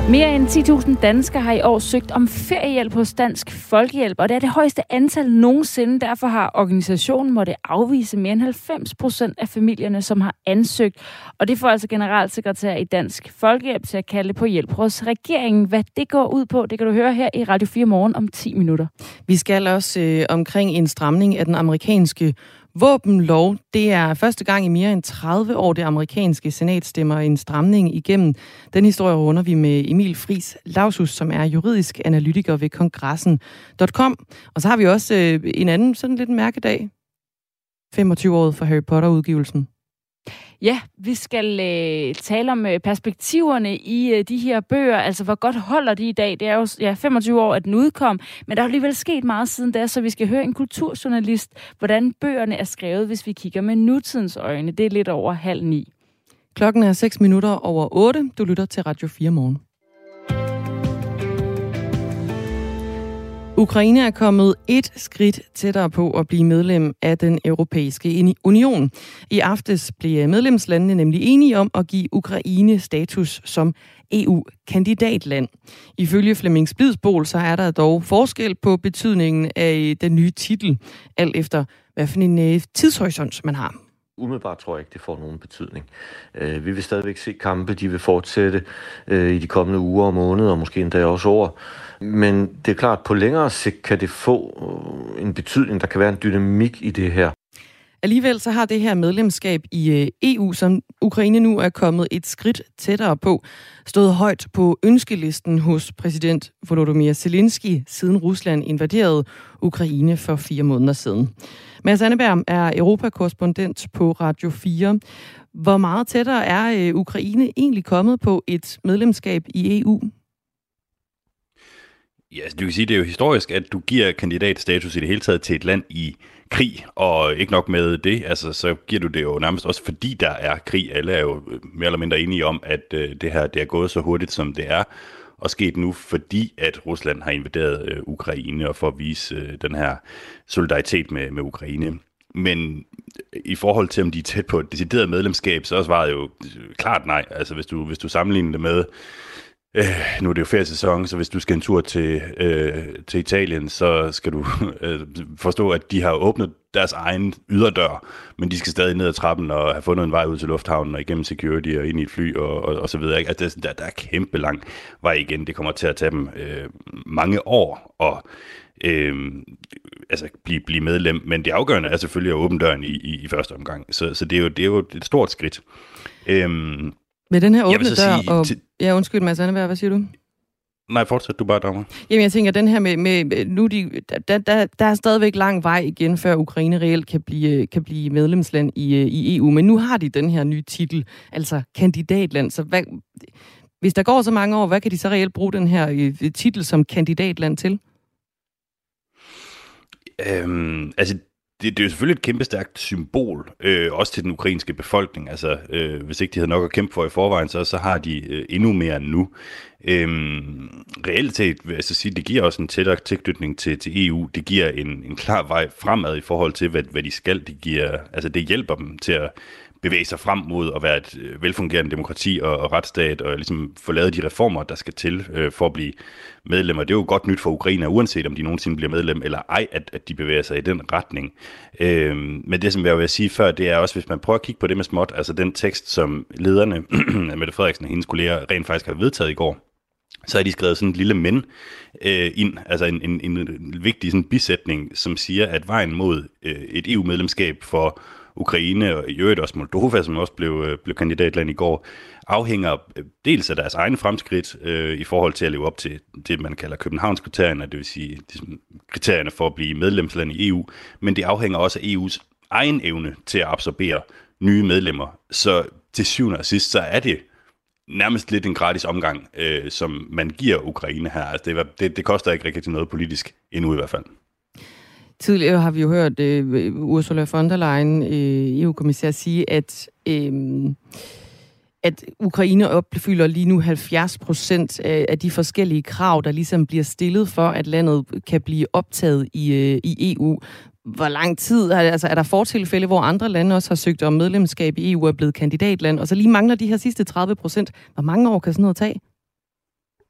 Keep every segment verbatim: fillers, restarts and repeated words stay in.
Mere end ti tusind danskere har i år søgt om feriehjælp hos Dansk Folkehjælp, og det er det højeste antal nogensinde. Derfor har organisationen måtte afvise mere end halvfems procent af familierne, som har ansøgt. Og det får altså generalsekretær i Dansk Folkehjælp til at kalde på hjælp hos regeringen. Hvad det går ud på, det kan du høre her i Radio fire Morgen om ti minutter. Vi skal også øh, omkring en stramning af den amerikanske våbenlov. Det er første gang i mere end tredive år, det amerikanske senat stemmer en stramning igennem. Den historie runder vi med Emil Friis Lausus, som er juridisk analytiker ved kongressen punktum com. Og så har vi også øh, en anden sådan lidt mærkedag. femogtyve-året for Harry Potter-udgivelsen. Ja, vi skal øh, tale om øh, perspektiverne i øh, de her bøger. Altså, hvor godt holder de i dag? Det er jo ja, femogtyve år, at den udkom, men der er alligevel sket meget siden da, så vi skal høre en kulturjournalist, hvordan bøgerne er skrevet, hvis vi kigger med nutidens øjne. Det er lidt over halv ni. Klokken er seks minutter over otte. Du lytter til Radio fire Morgen. Ukraine er kommet et skridt tættere på at blive medlem af den europæiske union. I aftes blev medlemslandene nemlig enige om at give Ukraine status som E U-kandidatland. Ifølge Flemming Splidsboel, så er der dog forskel på betydningen af den nye titel, alt efter hvad for en tidshorisont man har. Umiddelbart tror jeg ikke, det får nogen betydning. Vi vil stadigvæk se kampe, de vil fortsætte i de kommende uger og måneder, og måske endda også år. Men det er klart, at på længere sigt kan det få en betydning. Der kan være en dynamik i det her. Alligevel så har det her medlemskab i E U, som Ukraine nu er kommet et skridt tættere på, stået højt på ønskelisten hos præsident Volodymyr Zelensky, siden Rusland invaderede Ukraine for fire måneder siden. Mads Anneberg er europakorrespondent på Radio fire. Hvor meget tættere er Ukraine egentlig kommet på et medlemskab i E U? Ja, du kan sige, det er jo historisk, at du giver kandidatstatus i det hele taget til et land i krig, og ikke nok med det, altså så giver du det jo nærmest også, fordi der er krig. Alle er jo mere eller mindre enige om, at øh, det her det er gået så hurtigt, som det er, og sket nu, fordi at Rusland har invaderet øh, Ukraine, og for at vise øh, den her solidaritet med, med Ukraine. Men i forhold til, om de er tæt på et decideret medlemskab, så er svaret jo klart nej. Altså hvis du, hvis du sammenligner det med, Øh, nu er det jo feriesæson, så hvis du skal en tur til, øh, til Italien, så skal du øh, forstå, at de har åbnet deres egen yderdør, men de skal stadig ned ad trappen og have fundet en vej ud til lufthavnen og igennem security og ind i et fly og, og, og så videre. Altså, der, der er kæmpe lang vej igen. Det kommer til at tage dem øh, mange år og øh, altså blive, blive medlem, men det afgørende er selvfølgelig at åbne døren i, i, i første omgang. Så, så det, er jo, det er jo et stort skridt. Øh, Med den her åbne dør, sige, og... Til... Ja, undskyld, Mads Anneberg, hvad siger du? Nej, fortsæt du bare, Dagmar. Jamen, jeg tænker, den her med... med nu de, der, der, der er stadigvæk lang vej igen, før Ukraine reelt kan blive, kan blive medlemsland i, i E U. Men nu har de den her nye titel, altså kandidatland. Så hvad, hvis der går så mange år, hvad kan de så reelt bruge den her titel som kandidatland til? Øhm, altså... Det, det er jo selvfølgelig et kæmpe stærkt symbol, øh, også til den ukrainske befolkning. Altså, øh, hvis ikke de havde nok at kæmpe for i forvejen, så, så har de øh, endnu mere nu. Øhm, reelt set vil jeg så sige, det giver også en tættere tilknytning til, til E U. Det giver en, en klar vej fremad i forhold til, hvad, hvad de skal. Det, giver, altså, det hjælper dem til at bevæge sig frem mod at være et velfungerende demokrati og, og retsstat, og ligesom få lavet de reformer, der skal til øh, for at blive medlemmer. Det er jo godt nyt for Ukraine, uanset om de nogensinde bliver medlem eller ej, at, at de bevæger sig i den retning. Øh, men det, som jeg vil sige før, det er også, hvis man prøver at kigge på det med småt, altså den tekst, som lederne, Mette Frederiksen og hendes kolleger, rent faktisk har vedtaget i går, så har de skrevet sådan et lille men øh, ind, altså en, en, en vigtig sådan bisætning, som siger, at vejen mod øh, et E U-medlemskab for Ukraine og i øvrigt også Moldova, som også blev, blev kandidatland i går, afhænger dels af deres egne fremskridt øh, i forhold til at leve op til det, man kalder Københavnskriterierne, det vil sige kriterierne for at blive medlemsland i E U, men det afhænger også af E U's egen evne til at absorbere nye medlemmer. Så til syvende og sidst, så er det nærmest lidt en gratis omgang, øh, som man giver Ukraine her. Altså det, det, det koster ikke rigtig noget politisk, endnu i hvert fald. Tidligere har vi jo hørt uh, Ursula von der Leyen, uh, E U-kommissær, sige, at, uh, at Ukraine opfylder lige nu halvfjerds procent af de forskellige krav, der ligesom bliver stillet for, at landet kan blive optaget i, uh, i E U. Hvor lang tid, altså er der fortilfælde, hvor andre lande også har søgt om medlemskab i E U og er blevet kandidatland, og så lige mangler de her sidste tredive procent. Hvor mange år kan sådan noget tage?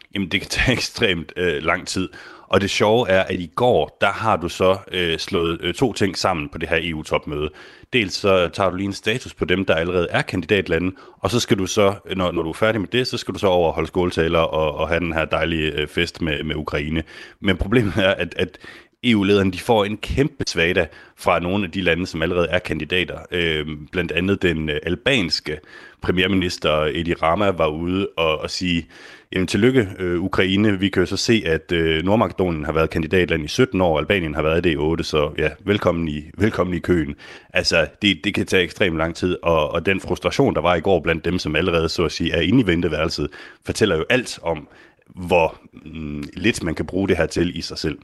Jamen, det kan tage ekstremt øh, lang tid. Og det sjove er, at i går, der har du så øh, slået øh, to ting sammen på det her E U-topmøde. Dels så tager du lige en status på dem, der allerede er kandidatlande, og så skal du så, når, når du er færdig med det, så skal du så over holde skåltaler og, og have den her dejlige øh, fest med, med Ukraine. Men problemet er, at, at E U-lederne de får en kæmpe svada fra nogle af de lande, som allerede er kandidater. Øh, blandt andet den øh, albanske premierminister Edi Rama var ude og, og sige, jamen tillykke øh, Ukraine, vi kan jo så se, at øh, Nordmakedonien har været kandidatland i sytten år, og Albanien har været det i otte, så ja, velkommen i, velkommen i køen. Altså, det, det kan tage ekstremt lang tid, og, og den frustration, der var i går blandt dem, som allerede så at sige er inde i venteværelset, fortæller jo alt om, hvor mm, lidt man kan bruge det her til i sig selv.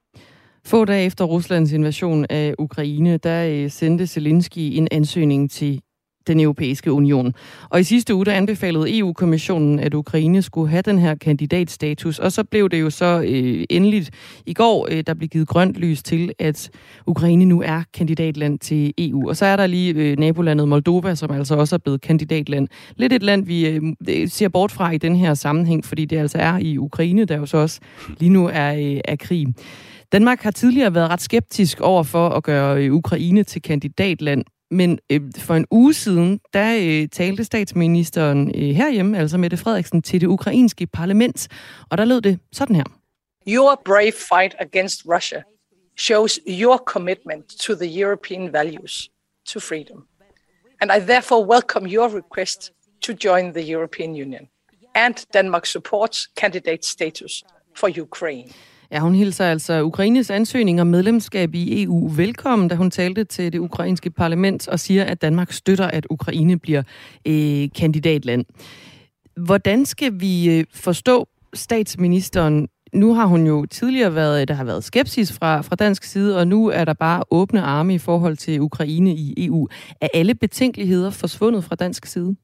Få dage efter Ruslands invasion af Ukraine, der sendte Zelensky en ansøgning til den europæiske union. Og i sidste uge, der anbefalede E U-kommissionen, at Ukraine skulle have den her kandidatstatus. Og så blev det jo så øh, endeligt i går, øh, der blev givet grønt lys til, at Ukraine nu er kandidatland til E U. Og så er der lige øh, nabolandet Moldova, som altså også er blevet kandidatland. Lidt et land, vi øh, ser bort fra i den her sammenhæng, fordi det altså er i Ukraine, der jo så også lige nu er, øh, er krig. Danmark har tidligere været ret skeptisk over for at gøre øh, Ukraine til kandidatland. Men øh, for en uge siden, der øh, talte statsministeren øh, herhjemme, altså Mette Frederiksen, til det ukrainske parlament. Og der lød det sådan her. Your brave fight against Russia shows your commitment to the European values, to freedom. And I therefore welcome your request to join the European Union. And Denmark supports candidate status for Ukraine. Ja, hun hilser altså Ukraines ansøgning om medlemskab i E U velkommen, da hun talte til det ukrainske parlament og siger, at Danmark støtter, at Ukraine bliver øh, kandidatland. Hvordan skal vi øh, forstå statsministeren? Nu har hun jo tidligere været, der har været skepsis fra, fra dansk side, og nu er der bare åbne arme i forhold til Ukraine i E U. Er alle betænkeligheder forsvundet fra dansk side?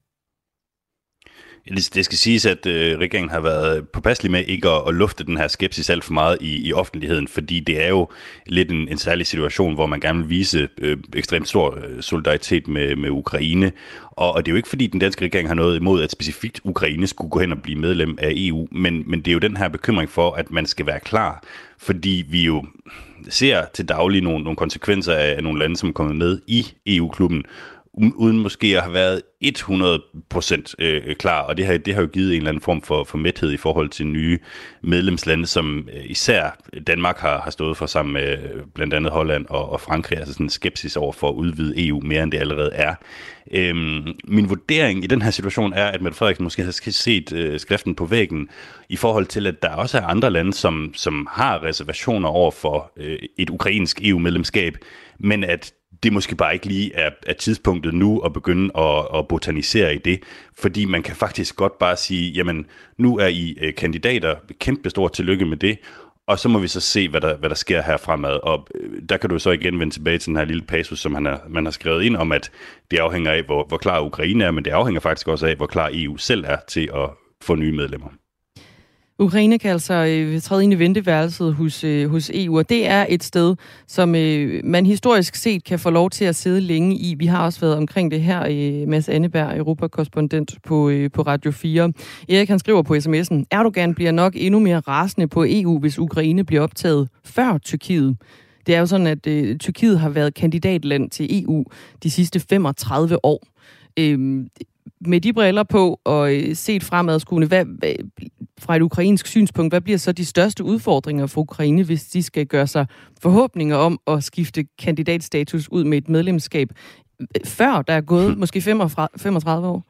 Det skal siges, at øh, regeringen har været påpasselig med ikke at, at lufte den her skepsis alt for meget i, i offentligheden, fordi det er jo lidt en, en særlig situation, hvor man gerne vil vise øh, ekstremt stor solidaritet med, med Ukraine. Og, og det er jo ikke, fordi den danske regering har noget imod, at specifikt Ukraine skulle gå hen og blive medlem af E U, men, men det er jo den her bekymring for, at man skal være klar, fordi vi jo ser til daglig nogle, nogle konsekvenser af nogle lande, som er kommet med i E U-klubben, uden måske at have været hundrede procent øh, klar, og det har, det har jo givet en eller anden form for, for mæthed i forhold til nye medlemslande, som øh, især Danmark har, har stået for sammen med øh, blandt andet Holland og, og Frankrig, altså sådan en skepsis over for at udvide E U mere end det allerede er. Øhm, min vurdering i den her situation er, at Mette Frederiksen måske har set øh, skriften på væggen i forhold til, at der også er andre lande, som, som har reservationer over for øh, et ukrainsk E U-medlemskab, men at det måske bare ikke lige er, er tidspunktet nu at begynde at, at botanisere i det, fordi man kan faktisk godt bare sige, jamen nu er I øh, kandidater, kæmpe stort tillykke med det, og så må vi så se, hvad der, hvad der sker her fremad. Og øh, der kan du så igen vende tilbage til den her lille passus, som han har, man har skrevet ind om, at det afhænger af, hvor, hvor klar Ukraine er, men det afhænger faktisk også af, hvor klar E U selv er til at få nye medlemmer. Ukraine kan altså øh, træde ind i venteværelset hos, øh, hos E U, og det er et sted, som øh, man historisk set kan få lov til at sidde længe i. Vi har også været omkring det her, øh, Mads Anneberg, europakorrespondent på, øh, på Radio fire. Erik, han skriver på sms'en, Erdogan bliver nok endnu mere rasende på E U, hvis Ukraine bliver optaget før Tyrkiet. Det er jo sådan, at øh, Tyrkiet har været kandidatland til E U de sidste femogtredive år. Øh, med de briller på og øh, set fremadskuende, hvad, hvad, fra et ukrainsk synspunkt, hvad bliver så de største udfordringer for Ukraine, hvis de skal gøre sig forhåbninger om at skifte kandidatstatus ud med et medlemskab, før der er gået måske femogtredive år?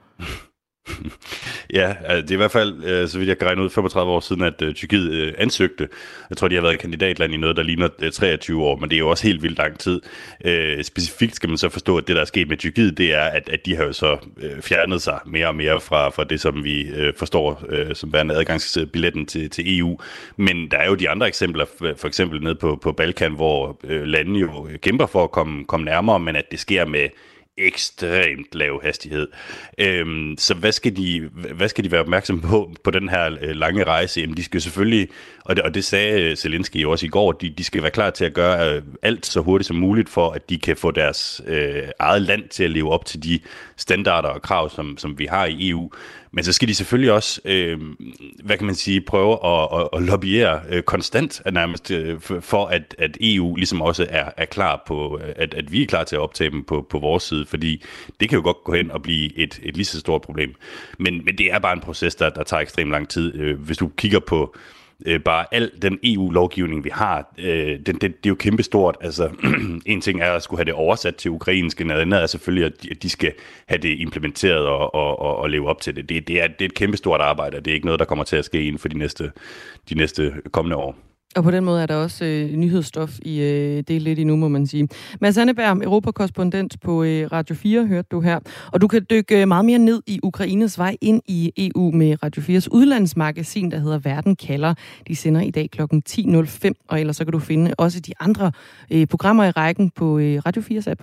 Ja, altså det er i hvert fald, øh, så vidt jeg kan regne ud, femogtredive år siden, at øh, Tyrkiet øh, ansøgte. Jeg tror, de har været kandidatland i noget, der ligner øh, treogtyve år, men det er jo også helt vildt lang tid. Øh, specifikt skal man så forstå, at det, der er sket med Tyrkiet, det er, at, at de har jo så øh, fjernet sig mere og mere fra, fra det, som vi øh, forstår øh, som værende adgangsbilletten til, til E U. Men der er jo de andre eksempler, for eksempel nede på, på Balkan, hvor øh, landene jo kæmper for at komme, komme nærmere, men at det sker med ekstremt lav hastighed. Øhm, så hvad skal, de, hvad skal de være opmærksom på på den her øh, lange rejse? Jamen, de skal selvfølgelig, og det, og det sagde Zelensky jo også i går, de, de skal være klar til at gøre øh, alt så hurtigt som muligt for, at de kan få deres øh, eget land til at leve op til de standarder og krav, som, som vi har i E U. Men så skal de selvfølgelig også, øh, hvad kan man sige, prøve at, at, at lobbyere øh, konstant nærmest, øh, for at, at E U ligesom også er, er klar på, at, at vi er klar til at optage dem på, på vores side, fordi det kan jo godt gå hen og blive et, et lige så stort problem. Men, men det er bare en proces, der, der tager ekstremt lang tid. Øh, hvis du kigger på øh, bare al den E U-lovgivning, vi har, øh, det, det, det er jo kæmpestort. Altså, en ting er at skulle have det oversat til ukrainsk, en andet er selvfølgelig, at de, at de skal have det implementeret og, og, og, og leve op til det. Det, det, er, det er et kæmpestort arbejde, og det er ikke noget, der kommer til at ske inden for de næste, de næste kommende år. Og på den måde er der også øh, nyhedsstof i øh, det lidt endnu, må man sige. Mads Anneberg, europakorrespondent på øh, Radio fire, hørte du her. Og du kan dykke meget mere ned i Ukraines vej ind i E U med Radio fires udlandsmagasin, der hedder Verden kalder. De sender i dag klokken ti nul fem, og ellers så kan du finde også de andre øh, programmer i rækken på øh, Radio fires app.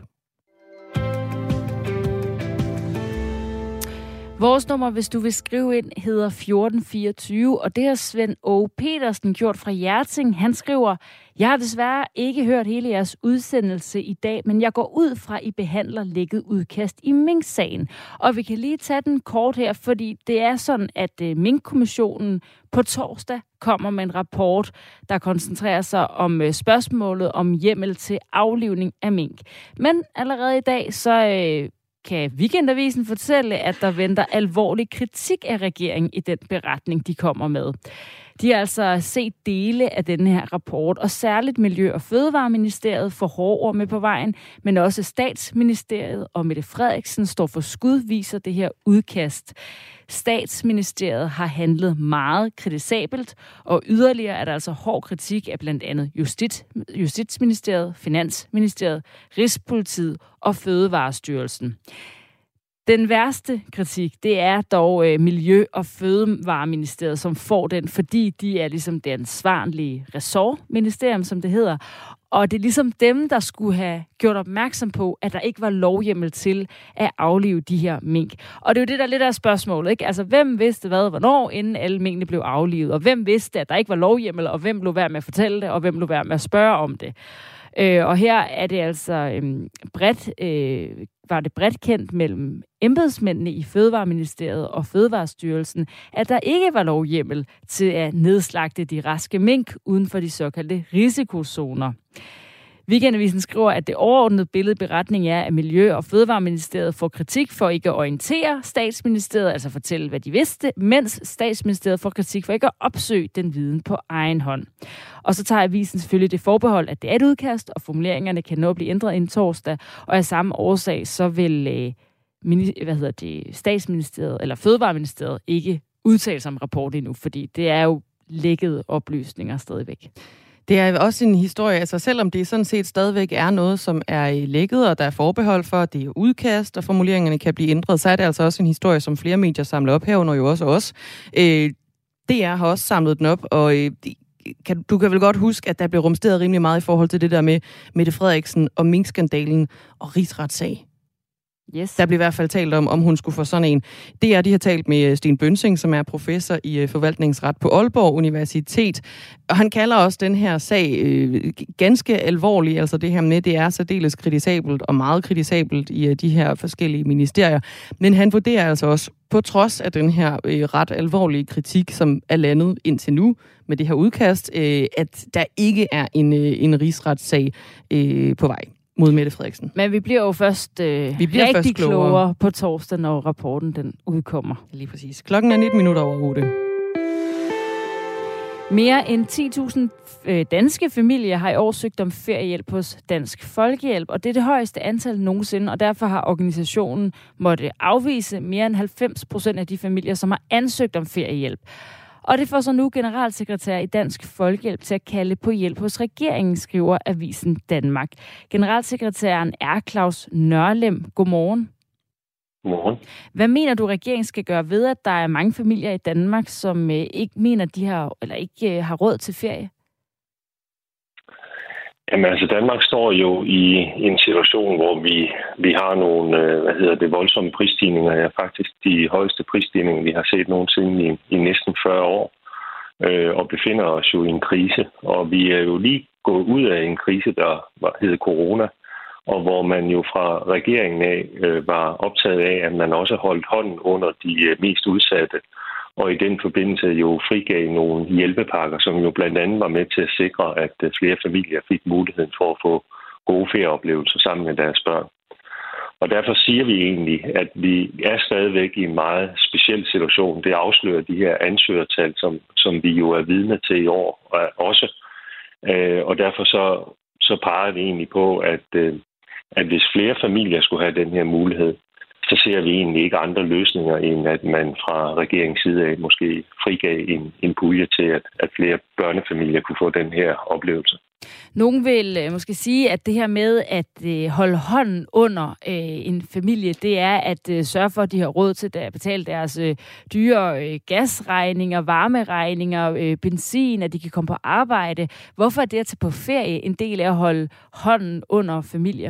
Vores nummer, hvis du vil skrive ind, hedder fjorten fireogtyve, og det har Svend Åge Petersen gjort fra Hjerting. Han skriver, jeg har desværre ikke hørt hele jeres udsendelse i dag, men jeg går ud fra, I behandler lækket udkast i Mink-sagen. Og vi kan lige tage den kort her, fordi det er sådan, at Mink-kommissionen på torsdag kommer med en rapport, der koncentrerer sig om spørgsmålet om hjemmel til aflivning af mink. Men allerede i dag, så øh, kan Weekendavisen fortælle, at der venter alvorlig kritik af regeringen i den beretning, de kommer med. De har altså set dele af denne her rapport, og særligt Miljø- og Fødevareministeriet får hårde ord med på vejen, men også Statsministeriet og Mette Frederiksen står for skud, viser det her udkast. Statsministeriet har handlet meget kritisabelt, og yderligere er der altså hård kritik af blandt andet Justit, Justitsministeriet, Finansministeriet, Rigspolitiet og Fødevarestyrelsen. Den værste kritik, det er dog øh, Miljø- og Fødevareministeriet, som får den, fordi de er ligesom det ansvarlige ressortministerium, som det hedder. Og det er ligesom dem, der skulle have gjort opmærksom på, at der ikke var lovhjemmel til at aflive de her mink. Og det er jo det, der lidt af spørgsmålet, ikke? Altså, hvem vidste hvad, hvornår, inden alle minkene blev aflivet? Og hvem vidste, at der ikke var lovhjemmel, og hvem blev værd med at fortælle det, og hvem blev værd med at spørge om det? Øh, og her er det altså øhm, bredt, øh, var det bredt kendt mellem embedsmændene i Fødevareministeriet og Fødevarestyrelsen, at der ikke var lovhjemmel til at nedslagte de raske mink uden for de såkaldte risikozoner. Weekendavisen skriver, at det overordnede billede beretning er, at Miljø- og Fødevareministeriet får kritik for ikke at orientere Statsministeriet, altså fortælle, hvad de vidste, mens Statsministeriet får kritik for ikke at opsøge den viden på egen hånd. Og så tager avisen selvfølgelig det forbehold, at det er et udkast, og formuleringerne kan nå at blive ændret inden torsdag, og af samme årsag, så vil øh, hvad hedder det, Statsministeriet eller Fødevareministeriet ikke udtale sig om rapporten endnu, fordi det er jo lækkede oplysninger stadigvæk. Det er også en historie, altså selvom det sådan set stadigvæk er noget, som er lækket, og der er forbehold for, at det er udkast, og formuleringerne kan blive ændret, så er det altså også en historie, som flere medier samler op, herunder jo også os. Øh, D R har også samlet den op, og øh, kan, du kan vel godt huske, at der blev rumsteret rimelig meget i forhold til det der med Mette Frederiksen og minkskandalen og rigsretssag. Yes. Der blev i hvert fald talt om, om hun skulle få sådan en. Det er, de har talt med Sten Bønsing, som er professor i forvaltningsret på Aalborg Universitet. Og han kalder også den her sag øh, ganske alvorlig. Altså det her med, det er særdeles kritisabelt og meget kritisabelt i øh, de her forskellige ministerier. Men han vurderer altså også, på trods af den her øh, ret alvorlige kritik, som er landet indtil nu med det her udkast, øh, at der ikke er en, øh, en rigsretssag øh, på vej mod Mette Frederiksen. Men vi bliver jo først øh, vi bliver rigtig først klogere. klogere på torsdag, når rapporten den udkommer. Lige præcis. Klokken er nitten minutter over otte. Mere end ti tusind øh, danske familier har i år søgt om feriehjælp hos Dansk Folkehjælp, og det er det højeste antal nogensinde, og derfor har organisationen måtte afvise mere end halvfems procent af de familier, som har ansøgt om feriehjælp. Og det får så nu generalsekretær i Dansk Folkehjælp til at kalde på hjælp hos regeringen, skriver Avisen Danmark. Generalsekretæren er Claus Nørlem. Godmorgen. Godmorgen. Hvad mener du, regeringen skal gøre ved, at der er mange familier i Danmark, som ikke mener, de har, eller ikke har råd til ferie? Jamen altså, Danmark står jo i en situation, hvor vi, vi har nogle, hvad hedder det, voldsomme prisstigninger. Ja, faktisk de højeste prisstigninger, vi har set nogensinde i, i næsten fyrre år, øh, og befinder os jo i en krise. Og vi er jo lige gået ud af en krise, der hedder corona, og hvor man jo fra regeringen af øh, var optaget af, at man også holdt hånden under de øh, mest udsatte, og i den forbindelse jo frigav nogle hjælpepakker, som jo blandt andet var med til at sikre, at øh, flere familier fik muligheden for at få gode ferieoplevelser sammen med deres børn. Og derfor siger vi egentlig, at vi er stadigvæk i en meget speciel situation. Det afslører de her ansøgertal, som, som vi jo er vidne til i år også. Øh, og derfor så, så peger det egentlig på, at øh, at hvis flere familier skulle have den her mulighed, så ser vi egentlig ikke andre løsninger, end at man fra regeringens side af måske frigav en, en pulje til, at, at flere børnefamilier kunne få den her oplevelse. Nogen vil øh, måske sige, at det her med at øh, holde hånden under øh, en familie, det er at øh, sørge for, at de har råd til at betale deres øh, dyre øh, gasregninger, varmeregninger, øh, benzin, at de kan komme på arbejde. Hvorfor er det at tage på ferie en del af at holde hånden under familier?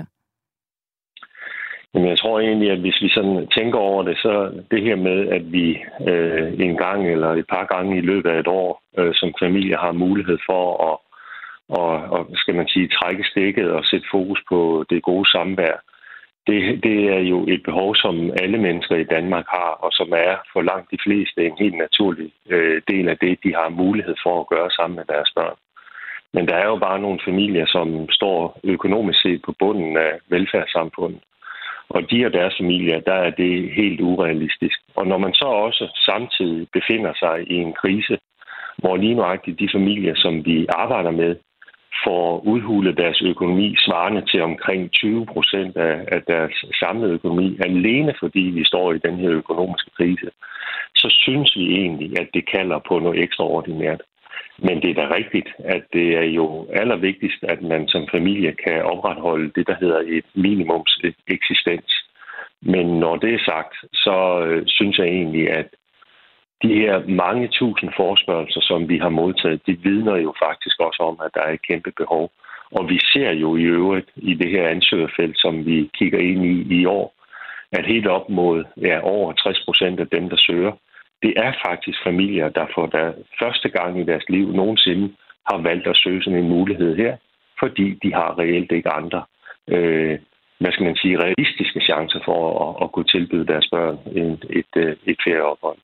Jamen, jeg tror egentlig, at hvis vi sådan tænker over det, så det her med, at vi øh, en gang eller et par gange i løbet af et år øh, som familie har mulighed for at og, og skal man sige, trække stikket og sætte fokus på det gode samvær, det, det er jo et behov, som alle mennesker i Danmark har, og som er for langt de fleste en helt naturlig øh, del af det, de har mulighed for at gøre sammen med deres børn. Men der er jo bare nogle familier, som står økonomisk set på bunden af velfærdssamfundet. Og de og deres familier, der er det helt urealistisk. Og når man så også samtidig befinder sig i en krise, hvor lige nøjagtigt de familier, som vi arbejder med, får udhulet deres økonomi svarende til omkring tyve procent af, af deres samlede økonomi, alene fordi vi står i den her økonomiske krise, så synes vi egentlig, at det kalder på noget ekstraordinært. Men det er da rigtigt, at det er jo allervigtigst, at man som familie kan opretholde det, der hedder et minimums eksistens. Men når det er sagt, så øh, synes jeg egentlig, at de her mange tusind forespørgelser, som vi har modtaget, de vidner jo faktisk også om, at der er et kæmpe behov. Og vi ser jo i øvrigt i det her ansøgerfelt, som vi kigger ind i i år, at helt op mod ja, over tres procent af dem, der søger, det er faktisk familier, der for der første gang i deres liv nogensinde har valgt at søge sådan en mulighed her, fordi de har reelt ikke andre, øh, hvad skal man sige, realistiske chancer for at, at kunne tilbyde deres børn et, et, et ferieophold.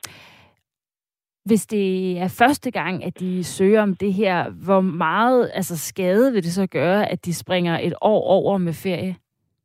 Hvis det er første gang, at de søger om det her, hvor meget altså skade vil det så gøre, at de springer et år over med ferie?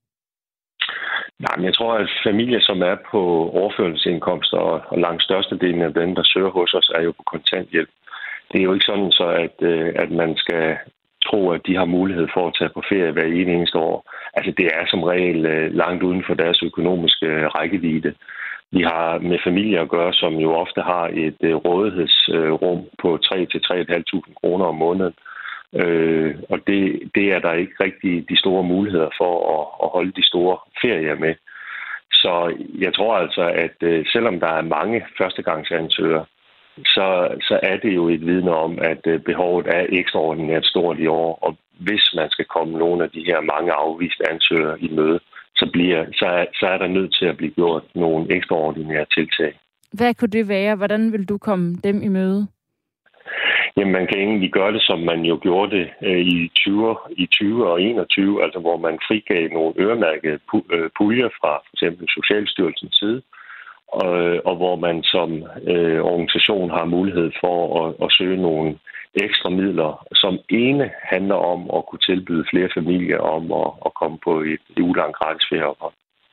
Nej, men jeg tror, at familier, som er på overførselsindkomster, og langt størstedelen af dem, der søger hos os, er jo på kontanthjælp. Det er jo ikke sådan, så at, at man skal tro, at de har mulighed for at tage på ferie hver eneste år. Altså, det er som regel langt uden for deres økonomiske rækkevidde. Vi har med familier at gøre, som jo ofte har et rådighedsrum på tre til tre tusind fem hundrede kroner om måneden. Øh, og det, det er der ikke rigtig de store muligheder for at, at holde de store ferier med. Så jeg tror altså, at øh, selvom der er mange førstegangsansøgere, så, så er det jo et vidne om, at øh, behovet er ekstraordinært stort i år. Og hvis man skal komme nogle af de her mange afviste ansøgere i møde, så, bliver, så, er, så er der nødt til at blive gjort nogle ekstraordinære tiltag. Hvad kunne det være? Hvordan vil du komme dem i møde? Jamen, man kan egentlig gøre det, som man jo gjorde det øh, i, tyve, i tyve og enogtyve, altså hvor man frigav nogle øremærkede puljer fra for eksempel Socialstyrelsens side, og, og hvor man som øh, organisation har mulighed for at, at søge nogle ekstra midler, som ene handler om at kunne tilbyde flere familier om at, at komme på et ugelang gratis ferieophold.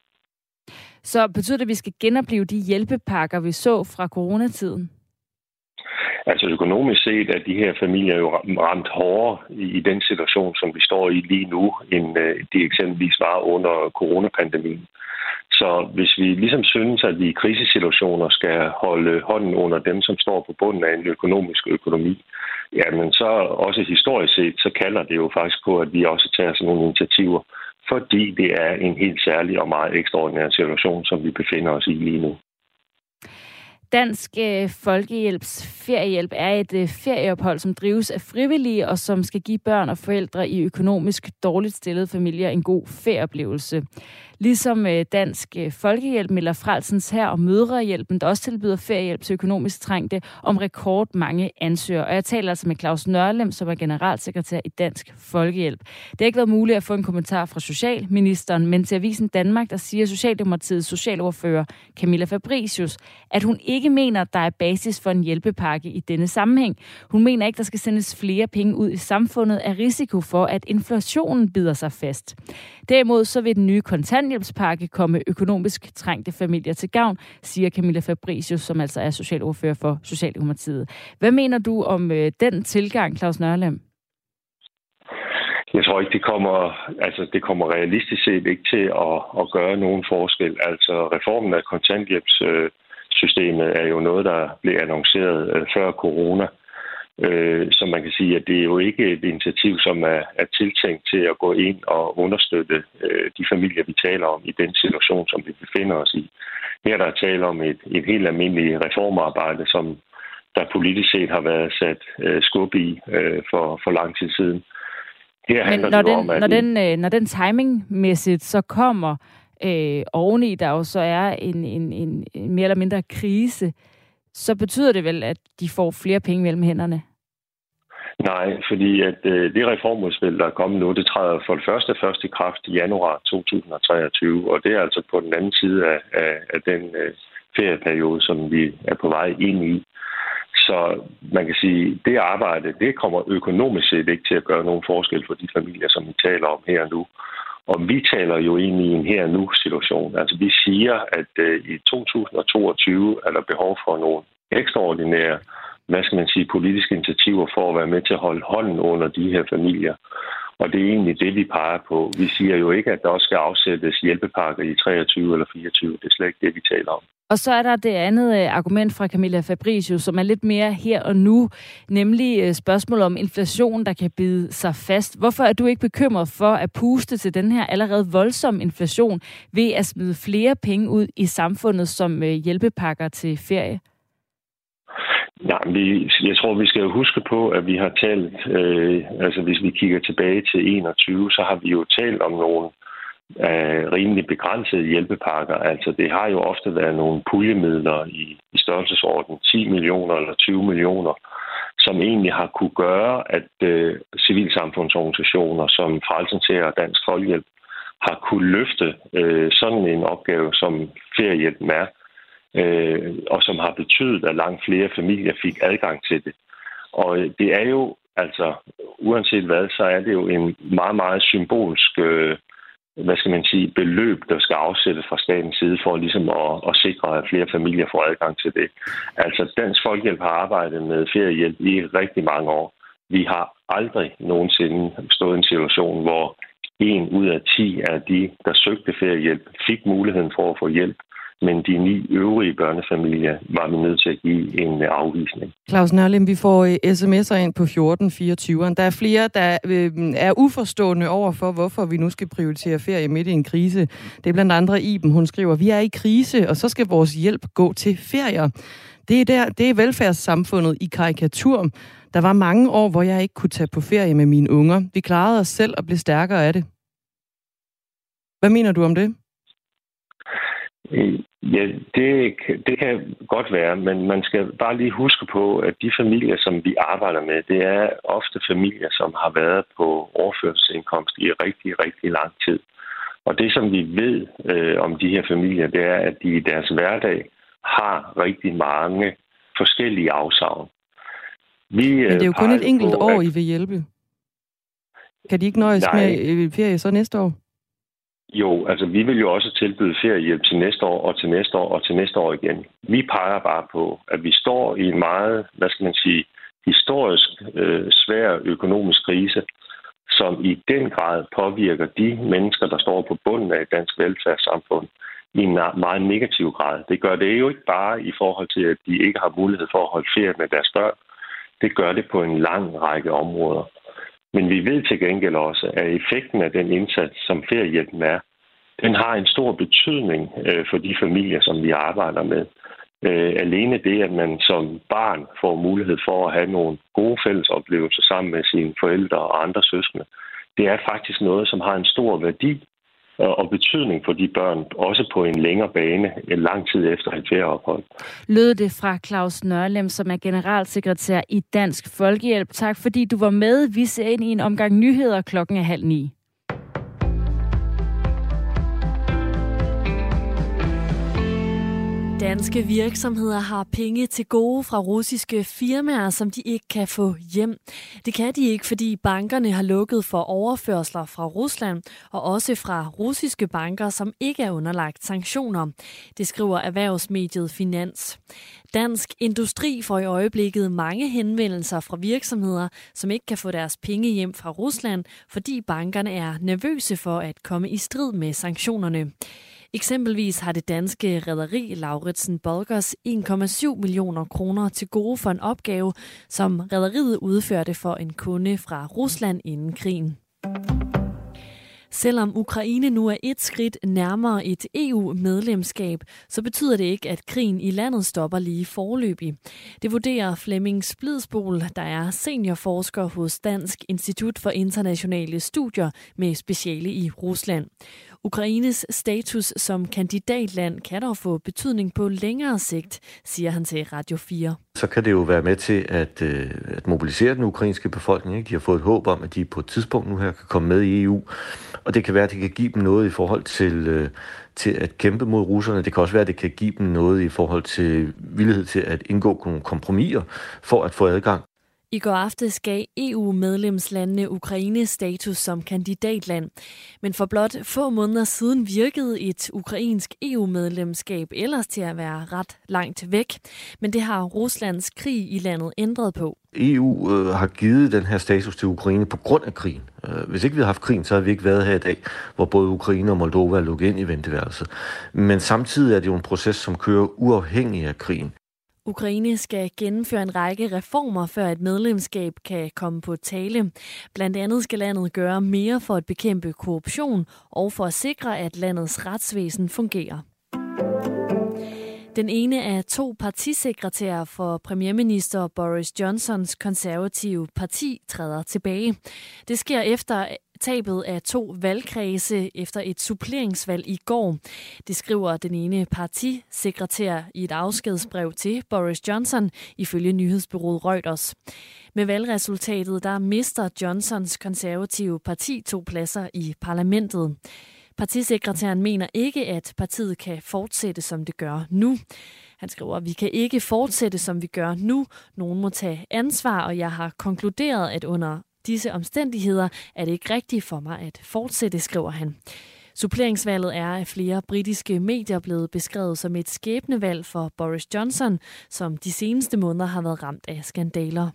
Så betyder det, at vi skal genopleve de hjælpepakker, vi så fra coronatiden? Altså økonomisk set er de her familier jo ramt hårdere i den situation, som vi står i lige nu, end de eksempelvis var under coronapandemien. Så hvis vi ligesom synes, at vi i krisesituationer skal holde hånden under dem, som står på bunden af en økonomisk økonomi, jamen så også historisk set, så kalder det jo faktisk på, at vi også tager sådan nogle initiativer, fordi det er en helt særlig og meget ekstraordinær situation, som vi befinder os i lige nu. Dansk øh, Folkehjælps feriehjælp er et øh, ferieophold, som drives af frivillige, og som skal give børn og forældre i økonomisk dårligt stillede familier en god ferieoplevelse. Ligesom øh, Dansk øh, Folkehjælp melder Frelsens Hær og Mødrehjælpen, der også tilbyder feriehjælp til økonomisk trængte, om rekord mange ansøgere. Og jeg taler altså med Claus Nørlem, som er generalsekretær i Dansk Folkehjælp. Det har ikke været muligt at få en kommentar fra socialministeren, men til Avisen Danmark, der siger Socialdemokratiets socialordfører Camilla Fabricius, at hun ikke mener, at der er basis for en hjælpepakke i denne sammenhæng. Hun mener ikke, der skal sendes flere penge ud i samfundet af risiko for, at inflationen bider sig fast. Derimod så vil den nye kontanthjælpspakke komme økonomisk trængte familier til gavn, siger Camilla Fabricius, som altså er socialordfører for Socialdemokratiet. Hvad mener du om øh, den tilgang, Claus Nørlem? Jeg tror ikke, det kommer, altså det kommer realistisk set ikke til at, at gøre nogen forskel. Altså reformen af kontanthjælpssystemet er jo noget, der blev annonceret før corona. Øh, så man kan sige, at det er jo ikke et initiativ, som er, er tiltænkt til at gå ind og understøtte øh, de familier, vi taler om i den situation, som vi befinder os i. Her er der tale om et, et helt almindeligt reformarbejde, som der politisk set har været sat øh, skub i øh, for, for lang tid siden. Her Men når den, om, at når, den, øh, når den timingmæssigt så kommer øh, oveni, der jo så er en, en, en, en mere eller mindre krise, så betyder det vel, at de får flere penge mellem hænderne? Nej, fordi at øh, det reformudspil, der er kommet nu, det træder for det første først i kraft i januar to tusind treogtyve, og det er altså på den anden side af, af, af den øh, ferieperiode, som vi er på vej ind i. Så man kan sige, det arbejde, det kommer økonomisk set ikke til at gøre nogen forskel for de familier, som vi taler om her nu. Og vi taler jo ind i en her nu situation. Altså vi siger, at øh, i to tusind toogtyve er der behov for nogle ekstraordinære, hvad skal man sige, politiske initiativer for at være med til at holde hånden under de her familier. Og det er egentlig det, vi peger på. Vi siger jo ikke, at der også skal afsættes hjælpepakker i treogtyve eller fireogtyve. Det er slet ikke det, vi taler om. Og så er der det andet argument fra Camilla Fabricius, som er lidt mere her og nu, nemlig spørgsmålet om inflation, der kan bide sig fast. Hvorfor er du ikke bekymret for at puste til den her allerede voldsomme inflation ved at smide flere penge ud i samfundet som hjælpepakker til ferie? Ja, vi, jeg tror, vi skal jo huske på, at vi har talt, øh, altså hvis vi kigger tilbage til enogtyve, så har vi jo talt om nogle øh, rimelig begrænsede hjælpepakker. Altså det har jo ofte været nogle puljemidler i, i størrelsesorden ti millioner eller tyve millioner, som egentlig har kunne gøre, at øh, civilsamfundsorganisationer som Frelsens Hær og Dansk Folkehjælp har kunne løfte øh, sådan en opgave, som feriehjælpen er, Øh, og som har betydet, at langt flere familier fik adgang til det. Og det er jo, altså uanset hvad, så er det jo en meget, meget symbolsk, øh, hvad skal man sige, beløb, der skal afsættes fra statens side for ligesom at, at sikre, at flere familier får adgang til det. Altså Dansk Folkehjælp har arbejdet med feriehjælp i rigtig mange år. Vi har aldrig nogensinde stået i en situation, hvor en ud af ti af de, der søgte feriehjælp, fik muligheden for at få hjælp. Men de ni øvrige børnefamilier var vi nødt til at give en afvisning. Claus Nørlem, vi får sms'er ind på fjorten fireogtyve. Der er flere, der øh, er uforstående over for, hvorfor vi nu skal prioritere ferie midt i en krise. Det er blandt andre Iben, hun skriver, vi er i krise, og så skal vores hjælp gå til ferier. Det er, der, det er velfærdssamfundet i karikatur. Der var mange år, hvor jeg ikke kunne tage på ferie med mine unger. Vi klarede os selv og blev stærkere af det. Hvad mener du om det? Ja, det, det kan godt være, men man skal bare lige huske på, at de familier, som vi arbejder med, det er ofte familier, som har været på overførselsindkomst i rigtig, rigtig lang tid. Og det, som vi ved øh, om de her familier, det er, at de i deres hverdag har rigtig mange forskellige afsavn. Vi, men det er jo kun et enkelt på, år, at... I vil hjælpe. Kan de ikke nøjes Nej. med ferie så næste år? Jo, altså vi vil jo også tilbyde feriehjælp til næste år og til næste år og til næste år igen. Vi peger bare på, at vi står i en meget, hvad skal man sige, historisk øh, svær økonomisk krise, som i den grad påvirker de mennesker, der står på bunden af et dansk velfærdssamfund i en meget negativ grad. Det gør det jo ikke bare i forhold til, at de ikke har mulighed for at holde ferie med deres børn. Det gør det på en lang række områder. Men vi ved til gengæld også, at effekten af den indsats, som feriehjælpen er, den har en stor betydning øh, for de familier, som vi arbejder med. Øh, alene det, at man som barn får mulighed for at have nogle gode fællesoplevelser sammen med sine forældre og andre søskende, det er faktisk noget, som har en stor værdi og betydning for de børn, også på en længere bane, en lang tid efter et ferieophold. Lød det fra Claus Nørlem, som er generalsekretær i Dansk Folkehjælp. Tak fordi du var med. Vi ser ind i en omgang nyheder. Klokken er halv ni. Danske virksomheder har penge til gode fra russiske firmaer, som de ikke kan få hjem. Det kan de ikke, fordi bankerne har lukket for overførsler fra Rusland og også fra russiske banker, som ikke er underlagt sanktioner. Det skriver erhvervsmediet Finans. Dansk Industri får i øjeblikket mange henvendelser fra virksomheder, som ikke kan få deres penge hjem fra Rusland, fordi bankerne er nervøse for at komme i strid med sanktionerne. Eksempelvis har det danske rederi Lauritsen Bulkers en komma syv millioner kroner til gode for en opgave, som rederiet udførte for en kunde fra Rusland inden krigen. Selvom Ukraine nu er et skridt nærmere et E U-medlemskab, så betyder det ikke, at krigen i landet stopper lige foreløbig. Det vurderer Flemming Splidsbol, der er seniorforsker hos Dansk Institut for Internationale Studier med speciale i Rusland. Ukraines status som kandidatland kan dog få betydning på længere sigt, siger han til Radio fire. Så kan det jo være med til at, øh, at mobilisere den ukrainske befolkning. Ikke? De har fået et håb om, at de på et tidspunkt nu her kan komme med i E U. Og det kan være, at det kan give dem noget i forhold til, øh, til at kæmpe mod russerne. Det kan også være, at det kan give dem noget i forhold til villighed til at indgå nogle kompromiser for at få adgang. I går aftes gav E U-medlemslandene Ukraine status som kandidatland. Men for blot få måneder siden virkede et ukrainsk E U-medlemskab ellers til at være ret langt væk. Men det har Ruslands krig i landet ændret på. E U øh, har givet den her status til Ukraine på grund af krigen. Hvis ikke vi havde haft krigen, så havde vi ikke været her i dag, hvor både Ukraine og Moldova er lukket ind i venteværelset. Men samtidig er det jo en proces, som kører uafhængig af krigen. Ukraine skal gennemføre en række reformer, før et medlemskab kan komme på tale. Blandt andet skal landet gøre mere for at bekæmpe korruption og for at sikre, at landets retsvæsen fungerer. Den ene af to partisekretærer for premierminister Boris Johnsons konservative parti træder tilbage. Det sker efter tabet af to valgkredse efter et suppleringsvalg i går. Det skriver den ene partisekretær i et afskedsbrev til Boris Johnson, ifølge nyhedsbureauet Reuters. Med valgresultatet der mister Johnsons konservative parti to pladser i parlamentet. Partisekretæren mener ikke, at partiet kan fortsætte, som det gør nu. Han skriver, at vi kan ikke fortsætte, som vi gør nu. Nogen må tage ansvar, og jeg har konkluderet, at under disse omstændigheder er det ikke rigtigt for mig at fortsætte, skriver han. Suppleringsvalget er af flere britiske medier blevet beskrevet som et skæbnevalg for Boris Johnson, som de seneste måneder har været ramt af skandaler.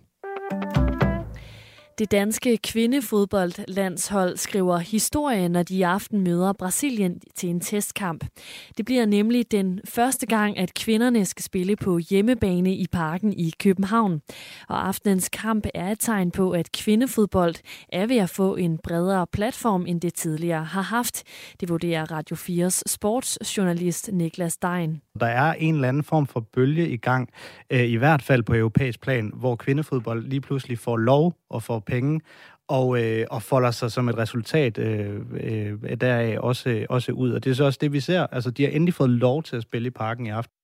Det danske kvindefodboldlandshold skriver historie, når de i aften møder Brasilien til en testkamp. Det bliver nemlig den første gang, at kvinderne skal spille på hjemmebane i Parken i København. Og aftenens kamp er et tegn på, at kvindefodbold er ved at få en bredere platform, end det tidligere har haft. Det vurderer Radio fires sportsjournalist Niklas Stein. Der er en eller anden form for bølge i gang, i hvert fald på europæisk plan, hvor kvindefodbold lige pludselig får lov og får penge, og, øh, og folder sig som et resultat øh, øh, deraf også, også ud. Og det er så også det, vi ser. Altså, de har endelig fået lov til at spille i Parken i aften.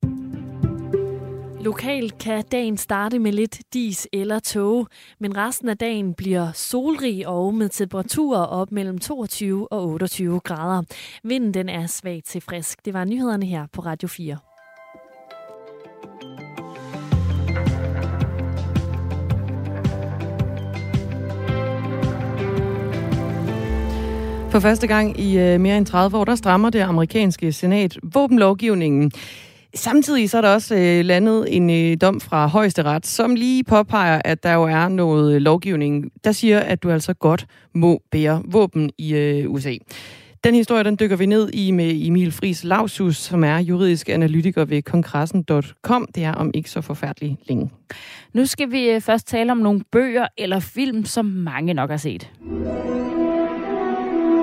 Lokalt kan dagen starte med lidt dis eller tåge, men resten af dagen bliver solrig og med temperaturer op mellem toogtyve og otteogtyve grader. Vinden den er svag til frisk. Det var nyhederne her på Radio fire. For første gang i øh, mere end tredive år, der strammer det amerikanske senat våbenlovgivningen. Samtidig så er der også øh, landet en øh, dom fra Højesteret, som lige påpeger, at der jo er noget lovgivning, der siger, at du altså godt må bære våben i øh, U S A. Den historie, den dykker vi ned i med Emil Friis Lausus, som er juridisk analytiker ved kongressen punktum com. Det er om ikke så forfærdeligt længe. Nu skal vi først tale om nogle bøger eller film, som mange nok har set.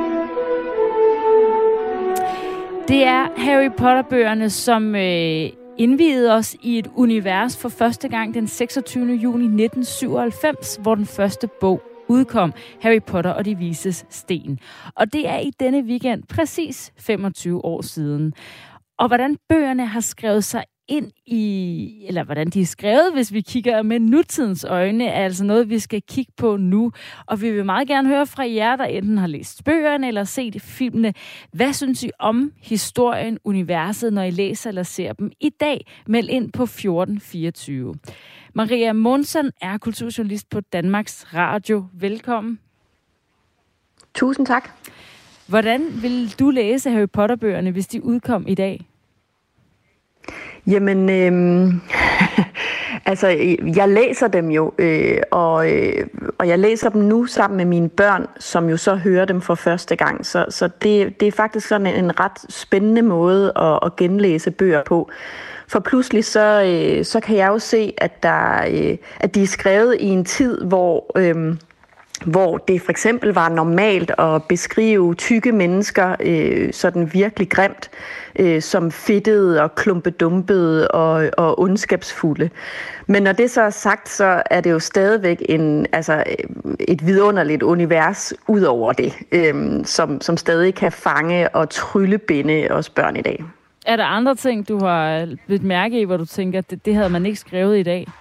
Det er Harry Potter-bøgerne, som øh, indviede os i et univers for første gang den seksogtyvende juni nitten syvoghalvfems, hvor den første bog udkom, Harry Potter og de Vises Sten. Og det er i denne weekend præcis femogtyve år siden. Og hvordan bøgerne har skrevet sig ind i, eller hvordan de er skrevet, hvis vi kigger med nutidens øjne, er altså noget, vi skal kigge på nu. Og vi vil meget gerne høre fra jer, der enten har læst bøgerne eller set filmene. Hvad synes I om historien, universet, når I læser eller ser dem i dag? Meld ind på fjorten fireogtyve. Maria Monsen er kulturjournalist på Danmarks Radio. Velkommen. Tusind tak. Hvordan vil du læse Harry Potter-bøgerne, hvis de udkom i dag? Jamen, øh, altså, jeg læser dem jo, øh, og, øh, og jeg læser dem nu sammen med mine børn, som jo så hører dem for første gang. Så, så det, det er faktisk sådan en, en ret spændende måde at, at genlæse bøger på. For pludselig så, øh, så kan jeg jo se, at, der, øh, at de er skrevet i en tid, hvor... Øh, hvor det for eksempel var normalt at beskrive tykke mennesker øh, sådan virkelig grimt, øh, som fedtede og klumpedumpede og, og ondskabsfulde. Men når det så er sagt, så er det jo stadigvæk en, altså, et vidunderligt univers ud over det, øh, som, som stadig kan fange og tryllebinde os børn i dag. Er der andre ting, du har blivet mærke i, hvor du tænker, at det, det havde man ikke skrevet i dag?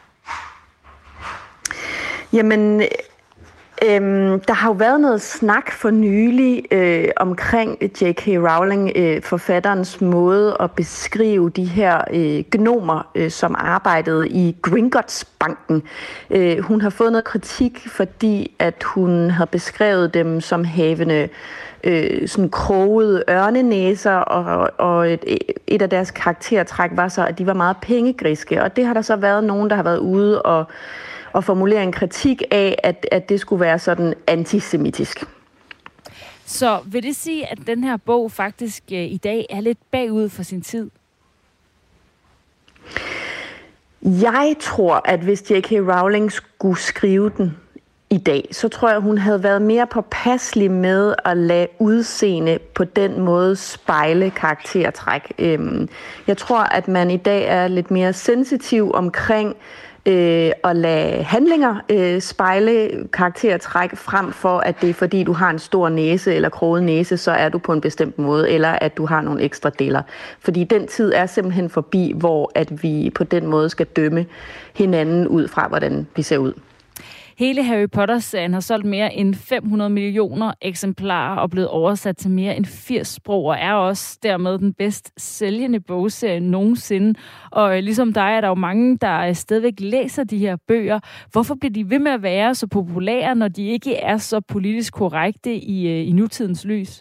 Jamen... Øhm, der har jo været noget snak for nylig øh, omkring J K. Rowling, øh, forfatterens måde at beskrive de her øh, gnomer, øh, som arbejdede i Gringotts-banken. Øh, hun har fået noget kritik, fordi at hun havde beskrevet dem som havende øh, sådan krogede ørnenæser, og, og et, et af deres karaktertræk var så, at de var meget pengegriske. Og det har der så været nogen, der har været ude og og formulere en kritik af, at, at det skulle være sådan antisemitisk. Så vil det sige, at den her bog faktisk øh, i dag er lidt bagud for sin tid? Jeg tror, at hvis J K. Rowling skulle skrive den i dag, så tror jeg, hun havde været mere påpasselig med at lade udseende på den måde spejle karaktertræk. Jeg tror, at man i dag er lidt mere sensitiv omkring Øh, og lade handlinger øh, spejle karaktertræk frem for, at det er fordi, du har en stor næse eller kroget næse, så er du på en bestemt måde, eller at du har nogle ekstra deler. Fordi den tid er simpelthen forbi, hvor at vi på den måde skal dømme hinanden ud fra, hvordan vi ser ud. Hele Harry Potter-serien har solgt mere end fem hundrede millioner eksemplarer og blevet oversat til mere end firs sprog, og er også dermed den bedst sælgende bogserie nogensinde. Og ligesom dig er der jo mange, der stadigvæk læser de her bøger. Hvorfor bliver de ved med at være så populære, når de ikke er så politisk korrekte i, i nutidens lys?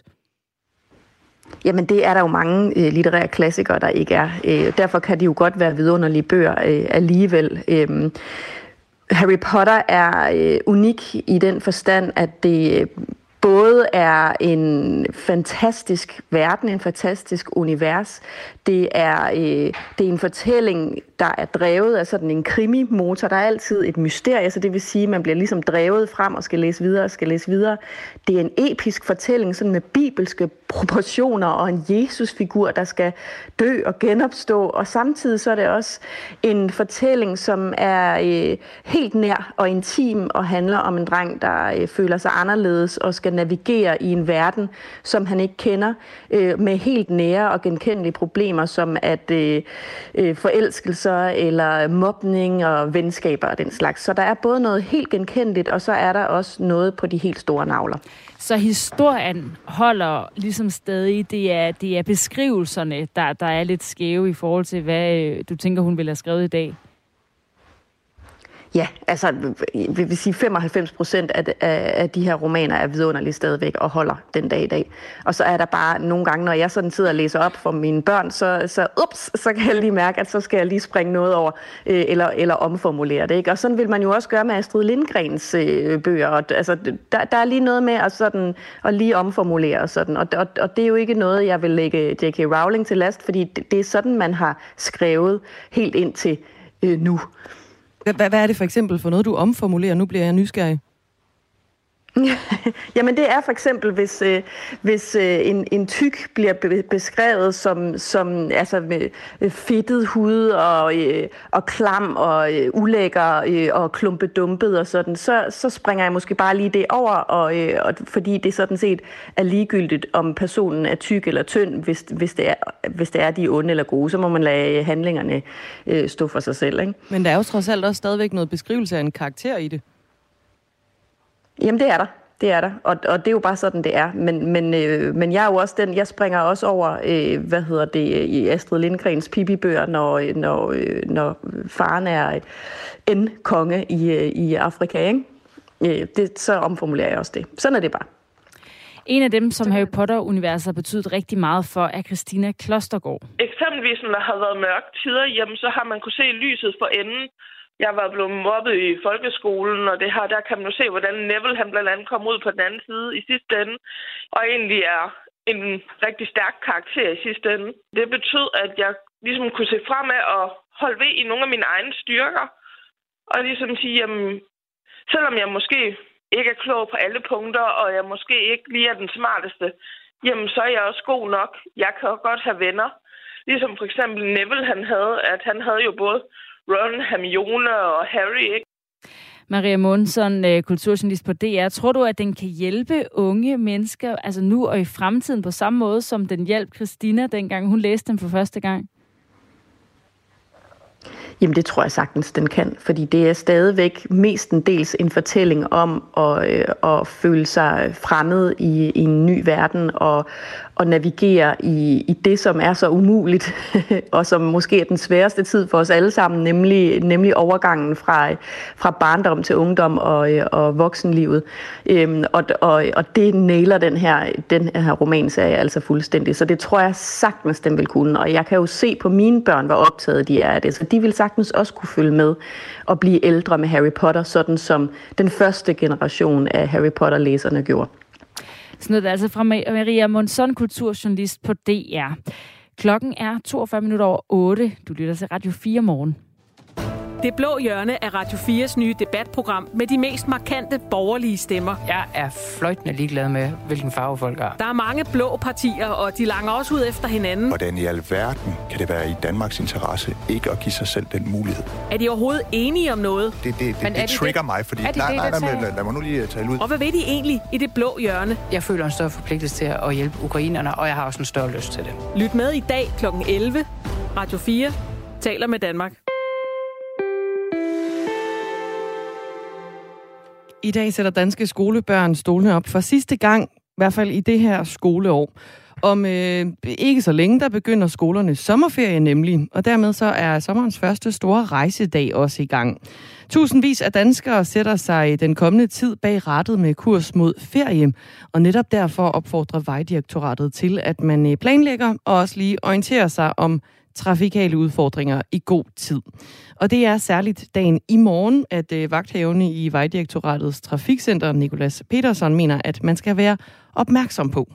Jamen, det er der jo mange øh, litterære klassikere, der ikke er. Øh, derfor kan de jo godt være vidunderlige bøger øh, alligevel. Øh, Harry Potter er øh, unik i den forstand, at det øh, både er en fantastisk verden, en fantastisk univers. Det er, øh, det er en fortælling, der er drevet af sådan en krimi-motor. Der er altid et mysterie, så det vil sige, at man bliver ligesom drevet frem og skal læse videre og skal læse videre. Det er en episk fortælling sådan med bibelske proportioner og en Jesus-figur, der skal dø og genopstå. Og samtidig så er det også en fortælling, som er øh, helt nær og intim og handler om en dreng, der øh, føler sig anderledes og skal navigere i en verden, som han ikke kender, øh, med helt nære og genkendelige problemer, som at øh, øh, forelskelser eller mobning og venskaber og den slags. Så der er både noget helt genkendeligt, og så er der også noget på de helt store navler. Så historien holder ligesom stadig, det er, det er beskrivelserne, der, der er lidt skæve i forhold til, hvad du tænker, hun ville have skrevet i dag? Ja, altså jeg vil sige femoghalvfems procent af, af, af de her romaner er vidunderlige stadigvæk og holder den dag i dag. Og så er der bare nogle gange, når jeg sådan sidder og læser op for mine børn, så, så, ups, så kan jeg lige mærke, at så skal jeg lige springe noget over øh, eller, eller omformulere det. Ikke? Og sådan vil man jo også gøre med Astrid Lindgrens øh, bøger. Og, altså, der, der er lige noget med at, sådan, at lige omformulere og sådan. Og, og, og det er jo ikke noget, jeg vil lægge J K. Rowling til last, fordi det, det er sådan, man har skrevet helt indtil øh, nu. Hvad, hvad er det for eksempel for noget, du omformulerer? Nu bliver jeg nysgerrig. Jamen det er for eksempel, hvis, øh, hvis øh, en, en tyk bliver be- beskrevet som, som altså med fedtet hud og, øh, og klam og øh, ulækker øh, og klumpedumpet og sådan, så, så springer jeg måske bare lige det over, og, øh, og, fordi det sådan set er ligegyldigt, om personen er tyk eller tynd, hvis, hvis, det, er, hvis det er de onde eller gode, så må man lade handlingerne øh, stå for sig selv, ikke? Men der er jo trods alt også stadigvæk noget beskrivelse af en karakter i det. Jamen det er der, det er der, og, og det er jo bare sådan, det er. Men, men, øh, men jeg er jo også den, jeg springer også over, øh, hvad hedder det, i Astrid Lindgrens Pippi-bøger, når, når, øh, når faren er en konge i, øh, i Afrika, ikke? Øh, det, så omformulerer jeg også det. Sådan er det bare. En af dem, som Harry Potter-universet har betydet rigtig meget for, er Christina Klostergaard. Eksempelvis, når der har været mørke tider, jamen, så har man kunne se lyset for enden. Jeg var blevet mobbet i folkeskolen, og det her, der kan man jo se, hvordan Neville han blandt andet kom ud på den anden side i sidste ende, og egentlig er en rigtig stærk karakter i sidste ende. Det betød, at jeg ligesom kunne se fremad og holde ved i nogle af mine egne styrker, og ligesom sige, jamen, selvom jeg måske ikke er klog på alle punkter, og jeg måske ikke lige er den smarteste, jamen så er jeg også god nok. Jeg kan også godt have venner. Ligesom for eksempel Neville, han havde, at han havde jo både Ron, Hermione og Harry, ikke? Maria Månsson, kulturjournalist på D R. Tror du, at den kan hjælpe unge mennesker, altså nu og i fremtiden, på samme måde, som den hjalp Christina, dengang hun læste den for første gang? Jamen det tror jeg sagtens, den kan, fordi det er stadigvæk mestendels en fortælling om at, øh, at føle sig fremmed i, i en ny verden og, og navigere i, i det, som er så umuligt, og som måske er den sværeste tid for os alle sammen, nemlig, nemlig overgangen fra, fra barndom til ungdom og, og voksenlivet. Øhm, og, og, og det nailer den her, den her romanserie altså fuldstændig, så det tror jeg sagtens, den vil kunne. Og jeg kan jo se på mine børn, hvor optaget de er af det, så de vil sagtens også kunne følge med og blive ældre med Harry Potter, sådan som den første generation af Harry Potter-læserne gjorde. Sådan noget altså fra Maria Månsson, kulturjournalist på D R. Klokken er toogfyrre minutter over otte. Du lytter til Radio fire morgen. Det blå hjørne er Radio fires nye debatprogram med de mest markante borgerlige stemmer. Jeg er fløjtende ligeglad med, hvilken farve folk har. Der er mange blå partier, og de langer også ud efter hinanden. Hvordan i alverden kan det være i Danmarks interesse ikke at give sig selv den mulighed? Er de overhovedet enige om noget? Det, det, det, det trigger det? mig, fordi... Er de nej, det, nej, nej, nej, lad, lad mig nu lige tale ud. Og hvad ved de egentlig i det blå hjørne? Jeg føler en større forpligtelse til at hjælpe ukrainerne, og jeg har også en større lyst til det. Lyt med i dag klokken elleve. Radio fire taler med Danmark. I dag sætter danske skolebørn stolene op for sidste gang, i hvert fald i det her skoleår. Om øh, ikke så længe, der begynder skolernes sommerferie nemlig, og dermed så er sommerens første store rejsedag også i gang. Tusindvis af danskere sætter sig den kommende tid bag rattet med kurs mod ferie, og netop derfor opfordrer Vejdirektoratet til, at man planlægger og også lige orienterer sig om trafikale udfordringer i god tid. Og det er særligt dagen i morgen, at øh, vagthavende i Vejdirektoratets Trafikcenter, Nicolas Petersen, mener, at man skal være opmærksom på.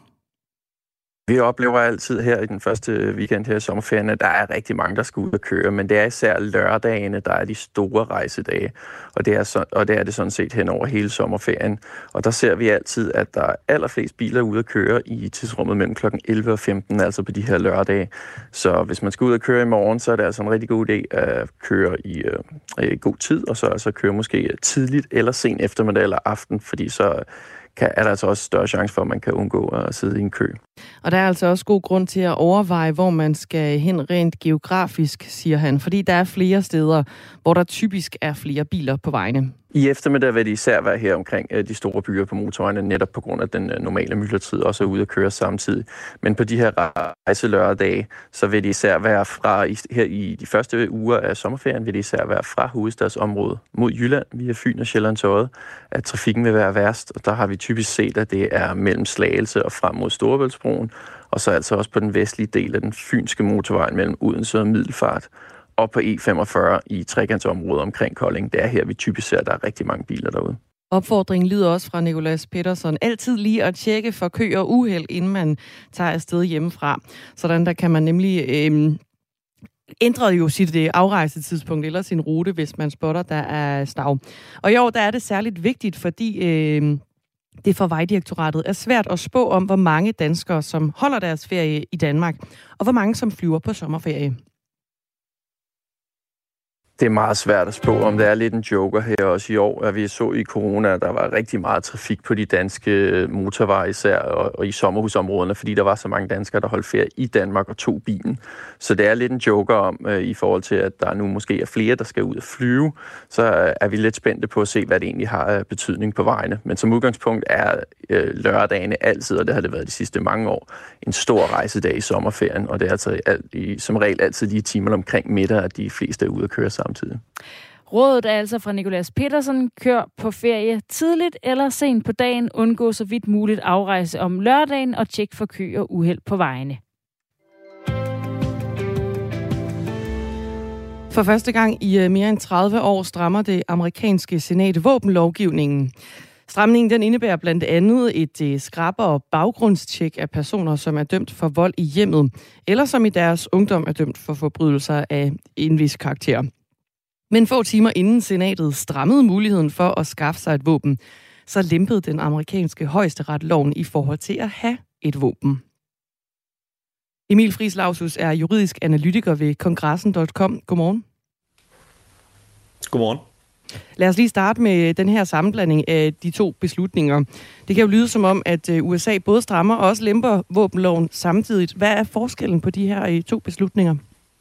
Vi oplever altid her i den første weekend her i sommerferien, at der er rigtig mange, der skal ud og køre, men det er især lørdagene, der er de store rejsedage, og det er, så, og det, er det sådan set hen over hele sommerferien. Og der ser vi altid, at der er allerflest biler ude at køre i tidsrummet mellem klokken elleve og femten, altså på de her lørdage. Så hvis man skal ud og køre i morgen, så er det altså en rigtig god idé at køre i øh, god tid, og så altså køre måske tidligt eller sent eftermiddag eller aften, fordi så kan, er der altså også større chance for, at man kan undgå at sidde i en kø. Og der er altså også god grund til at overveje, hvor man skal hen rent geografisk, siger han, fordi der er flere steder, hvor der typisk er flere biler på vejene. I eftermiddag vil det især være her omkring de store byer på motorvejene, netop på grund af den normale myldretid, også er ude at køre samtidig. Men på de her rejselørdage, så vil det især være fra, her i de første uger af sommerferien, vil det især være fra hovedstadsområdet mod Jylland via Fyn og Sjælland til Odde, at trafikken vil være værst. Og der har vi typisk set, at det er mellem Slagelse og frem mod Storebæltsbroen, og så altså også på den vestlige del af den fynske motorvej mellem Odense og Middelfart, og på E femogfyrre i trekantsområdet omkring Kolding. Det er her, vi typisk ser, at der er rigtig mange biler derude. Opfordringen lyder også fra Nicolas Petersen. Altid lige at tjekke for kø og uheld, inden man tager afsted hjemmefra. Sådan der kan man nemlig øh, ændre jo sit øh, afrejsetidspunkt eller sin rute, hvis man spotter, der er stav. Og i år der er det særligt vigtigt, fordi Øh, Det for Vejdirektoratet er svært at spå om, hvor mange danskere, som holder deres ferie i Danmark, og hvor mange, som flyver på sommerferie. Det er meget svært at spå om. Det er lidt en joker her også i år, at vi så i corona, at der var rigtig meget trafik på de danske motorveje især, og, og i sommerhusområderne, fordi der var så mange danskere, der holdt ferie i Danmark og tog bilen. Så det er lidt en joker om, øh, i forhold til, at der nu måske er flere, der skal ud og flyve. Så øh, er vi lidt spændte på at se, hvad det egentlig har af betydning på vejene. Men som udgangspunkt er øh, lørdagene altid, og det har det været de sidste mange år, en stor rejsedag i sommerferien, og det er altså alt, i, som regel altid lige timer omkring middag, at de fleste er ude at køre samtidig. Rådet er altså fra Nicolas Petersen: kør på ferie tidligt eller sent på dagen, undgå så vidt muligt afrejse om lørdagen og tjek for kø og uheld på vejene. For første gang i mere end tredive år strammer det amerikanske senat våbenlovgivningen. Stramningen den indebærer blandt andet et skrappere baggrundstjek af personer, som er dømt for vold i hjemmet, eller som i deres ungdom er dømt for forbrydelser af en vis karakter. Men få timer inden senatet strammede muligheden for at skaffe sig et våben, så lempede den amerikanske højesteret loven i forhold til at have et våben. Emil Friis Lausus er juridisk analytiker ved kongressen punktum com. Godmorgen. Godmorgen. Lad os lige starte med den her sammenblanding af de to beslutninger. Det kan jo lyde som om, at U S A både strammer og også lemper våbenloven samtidigt. Hvad er forskellen på de her to beslutninger?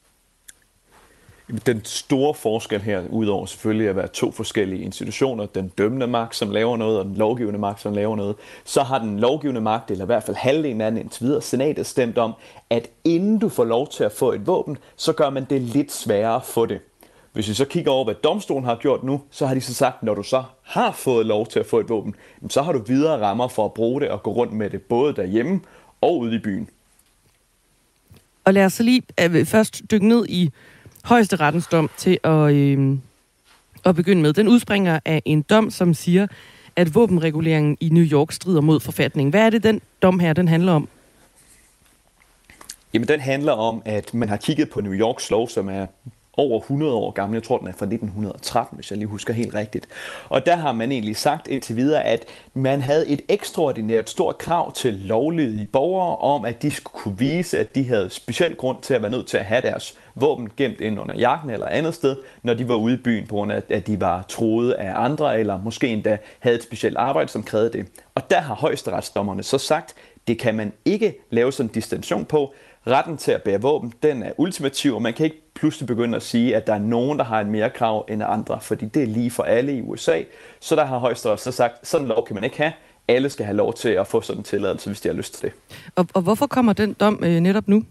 Den store forskel her, udover selvfølgelig at være to forskellige institutioner, den dømmende magt, som laver noget, og den lovgivende magt, som laver noget, så har den lovgivende magt, eller i hvert fald halvdelen af den indtil videre, senatet stemt om, at inden du får lov til at få et våben, så gør man det lidt sværere at få det. Hvis vi så kigger over, hvad domstolen har gjort nu, så har de så sagt, at når du så har fået lov til at få et våben, så har du videre rammer for at bruge det og gå rundt med det, både derhjemme og ude i byen. Og lad os så lige uh, først dykke ned i højesterettens dom til at, øh, at begynde med. Den udspringer af en dom, som siger, at våbenreguleringen i New York strider mod forfatningen. Hvad er det, den dom her, den handler om? Jamen, den handler om, at man har kigget på New Yorks lov, som er over hundrede år gammel. Jeg tror, den er fra nitten tretten, hvis jeg lige husker helt rigtigt. Og der har man egentlig sagt indtil videre, at man havde et ekstraordinært stort krav til lovlydige borgere om, at de skulle kunne vise, at de havde speciel grund til at være nødt til at have deres våben gemt ind under jakken eller andet sted, når de var ude i byen, på grund af, at de var truet af andre, eller måske endda havde et specielt arbejde, som krævede det. Og der har højesteretsdommerne så sagt, det kan man ikke lave sådan en distinktion på. Retten til at bære våben, den er ultimativ, og man kan ikke pludselig begynde at sige, at der er nogen, der har en mere krav end andre, fordi det er lige for alle i U S A. Så der har højesteret så sagt, sådan en lov kan man ikke have. Alle skal have lov til at få sådan en tilladelse, hvis de har lyst til det. Og, og hvorfor kommer den dom øh, netop nu?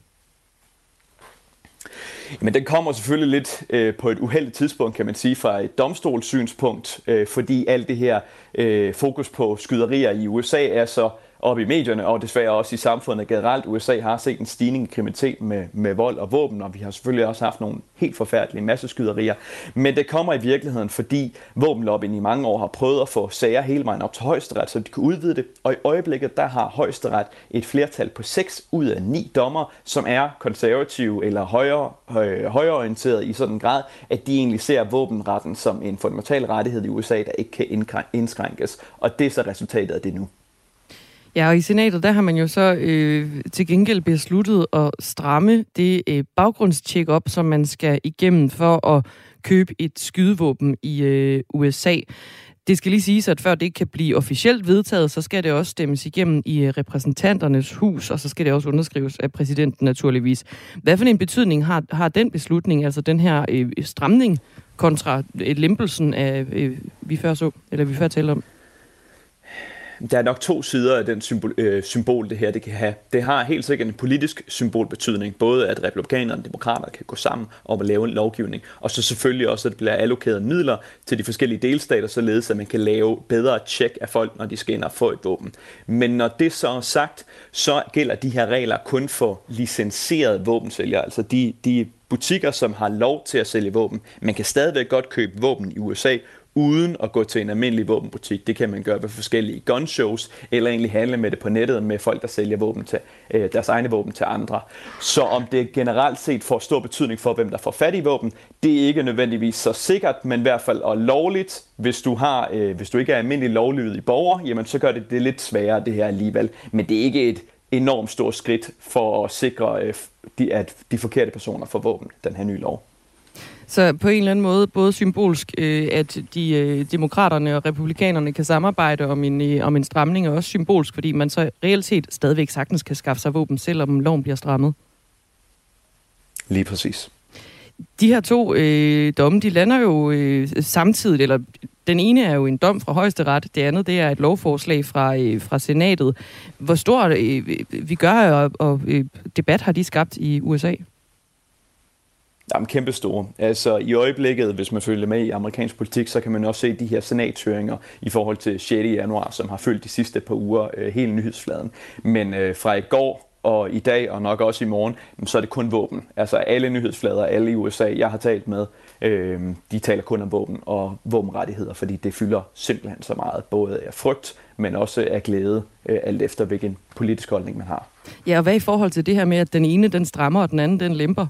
Men den kommer selvfølgelig lidt øh, på et uheldigt tidspunkt, kan man sige, fra et domstolssynspunkt, øh, fordi alt det her øh, fokus på skyderier i U S A er så op i medierne, og desværre også i samfundet generelt. U S A har set en stigning i kriminalitet med, med vold og våben, og vi har selvfølgelig også haft nogle helt forfærdelige masseskyderier. Men det kommer i virkeligheden, fordi våbenlobbyen i mange år har prøvet at få sager hele vejen op til højesteret, så de kan udvide det. Og i øjeblikket, der har højesteret et flertal på seks ud af ni dommer, som er konservative eller højre, høj, højreorienterede i sådan en grad, at de egentlig ser våbenretten som en fundamental rettighed i U S A, der ikke kan indskrænkes. Og det er så resultatet af det nu. Ja, og i senatet, der har man jo så øh, til gengæld besluttet at stramme det øh, baggrundstjek op, som man skal igennem for at købe et skydevåben i øh, U S A. Det skal lige siges, at før det kan blive officielt vedtaget, så skal det også stemmes igennem i øh, repræsentanternes hus, og så skal det også underskrives af præsidenten naturligvis. Hvad for en betydning har, har den beslutning, altså den her øh, stramning kontra øh, lempelsen af, øh, vi før så, eller vi før talte om? Der er nok to sider af den symbol, øh, symbol, det her det kan have. Det har helt sikkert en politisk symbolbetydning, både at republikanerne og demokrater kan gå sammen om at lave en lovgivning, og så selvfølgelig også, at der bliver allokeret midler til de forskellige delstater, således at man kan lave bedre tjek af folk, når de skal ind og få et våben. Men når det så er sagt, så gælder de her regler kun for licenserede våbensælgere, altså de, de butikker, som har lov til at sælge våben. Man kan stadigvæk godt købe våben i U S A, uden at gå til en almindelig våbenbutik. Det kan man gøre ved forskellige gunshows, eller egentlig handle med det på nettet med folk, der sælger våben til, øh, deres egne våben til andre. Så om det generelt set får stor betydning for, hvem der får fat i våben, det er ikke nødvendigvis så sikkert, men i hvert fald og lovligt. Hvis du, har, øh, hvis du ikke er almindelig lovlydig borger, jamen så gør det det lidt sværere det her alligevel. Men det er ikke et enormt stort skridt for at sikre, øh, de, at de forkerte personer får våben, den her nye lov. Så på en eller anden måde både symbolsk, øh, at de øh, demokraterne og republikanerne kan samarbejde om en, øh, om en stramning, og også symbolsk, fordi man så reelt set stadigvæk sagtens kan skaffe sig våben, selvom loven bliver strammet. Lige præcis. De her to øh, domme, de lander jo øh, samtidig, eller den ene er jo en dom fra Højesteret, det andet det er et lovforslag fra, øh, fra Senatet. Hvor stor øh, vi gør og, og øh, debat har de skabt i U S A? Jamen, kæmpe store. Altså i øjeblikket, hvis man følger med i amerikansk politik, så kan man også se de her senatshøringer i forhold til sjette januar, som har følt de sidste par uger øh, hele nyhedsfladen. Men øh, fra i går og i dag, og nok også i morgen, så er det kun våben. Altså alle nyhedsflader, alle i U S A, jeg har talt med, øh, de taler kun om våben og våbenrettigheder, fordi det fylder simpelthen så meget, både af frygt, men også af glæde, øh, alt efter hvilken politisk holdning man har. Ja, og hvad i forhold til det her med, at den ene den strammer, og den anden den lemper?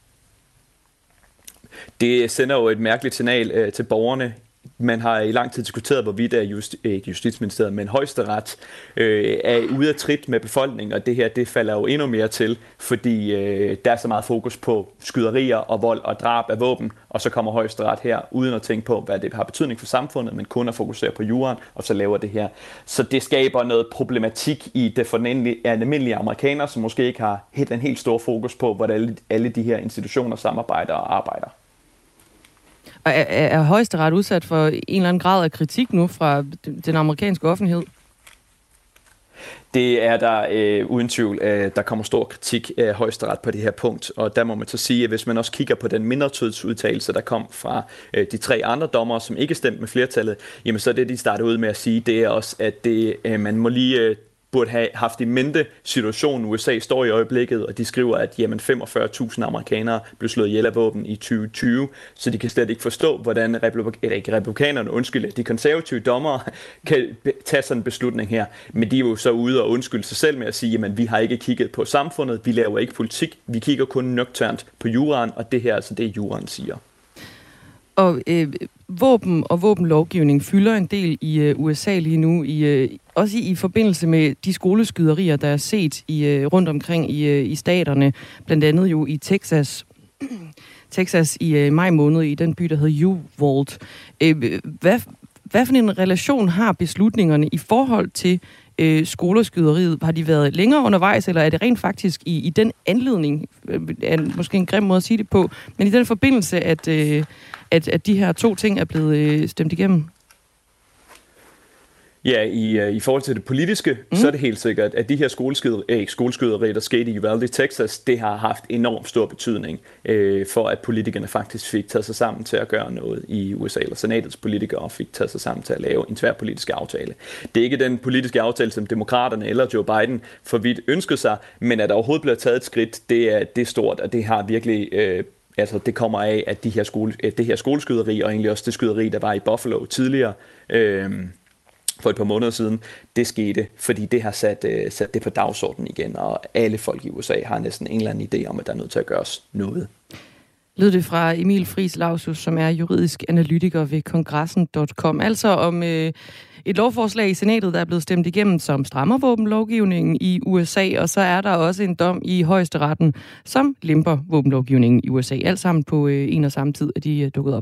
Det sender jo et mærkeligt signal øh, til borgerne. Man har i lang tid diskuteret, hvorvidt er just, ikke Justitsministeriet, men Højesteret øh, er ude af trit med befolkningen, og det her det falder jo endnu mere til, fordi øh, der er så meget fokus på skyderier og vold og drab af våben, og så kommer Højesteret her uden at tænke på, hvad det har betydning for samfundet, men kun at fokusere på juraen, og så laver det her. Så det skaber noget problematik i det for den almindelige amerikanere, som måske ikke har helt en helt stor fokus på, hvordan alle, alle de her institutioner samarbejder og arbejder. Og er, er Højesteret udsat for en eller anden grad af kritik nu fra den amerikanske offentlighed? Det er der øh, uden tvivl. Øh, der kommer stor kritik af Højesteret på det her punkt, og der må man så sige, at hvis man også kigger på den mindretalsudtalelse, der kom fra øh, de tre andre dommere, som ikke stemte med flertallet, jamen så er det, de starter ud med at sige, det er også, at det, øh, man må lige... Øh, burde have haft i mente situationen, U S A står i øjeblikket, og de skriver, at jamen femogfyrre tusind amerikanere blev slået ihjel af våben i tyve tyve, så de kan slet ikke forstå, hvordan republik- ikke republikanerne, undskyld, de konservative dommere kan tage sådan en beslutning her. Men de er jo så ude og undskylde sig selv med at sige, jamen vi har ikke kigget på samfundet, vi laver ikke politik, vi kigger kun nøgternt på juraen, og det her er altså det, juraen siger. Og øh, våben og våbenlovgivning fylder en del i øh, U S A lige nu, i, øh, også i, i forbindelse med de skoleskyderier, der er set i, øh, rundt omkring i, øh, i staterne, blandt andet jo i Texas, Texas i øh, maj måned i den by, der hedder Uvalde. Øh, hvad, hvad for en relation har beslutningerne i forhold til øh, skoleskyderiet? Har de været længere undervejs, eller er det rent faktisk i, i den anledning, øh, er måske en grim måde at sige det på, men i den forbindelse, at... Øh, At, at de her to ting er blevet øh, stemt igennem? Ja, i, i forhold til det politiske, mm. så er det helt sikkert, at de her skoleskyderier, skoleskyderier der skete i Uvalde, Texas, det har haft enormt stor betydning øh, for, at politikerne faktisk fik taget sig sammen til at gøre noget i U S A, eller senatets politikere fik taget sig sammen til at lave en tværpolitisk aftale. Det er ikke den politiske aftale, som demokraterne eller Joe Biden for vidt ønskede sig, men at der overhovedet bliver taget et skridt, det er, det er stort, og det har virkelig... Øh, Altså, det kommer af, at de her skole, det her skoleskyderi, og egentlig også det skyderi, der var i Buffalo tidligere, øh, for et par måneder siden, det skete, fordi det har sat, øh, sat det på dagsordenen igen, og alle folk i U S A har næsten en eller anden idé om, at der er nødt til at gøres noget. Lød det fra Emil Friis Lausus, som er juridisk analytiker ved kongressen punktum com. Altså om øh, et lovforslag i senatet, der er blevet stemt igennem, som strammer våbenlovgivningen i U S A, og så er der også en dom i højesteretten, som lemper våbenlovgivningen i U S A. Alt sammen på øh, en og samme tid, at de er dukket op.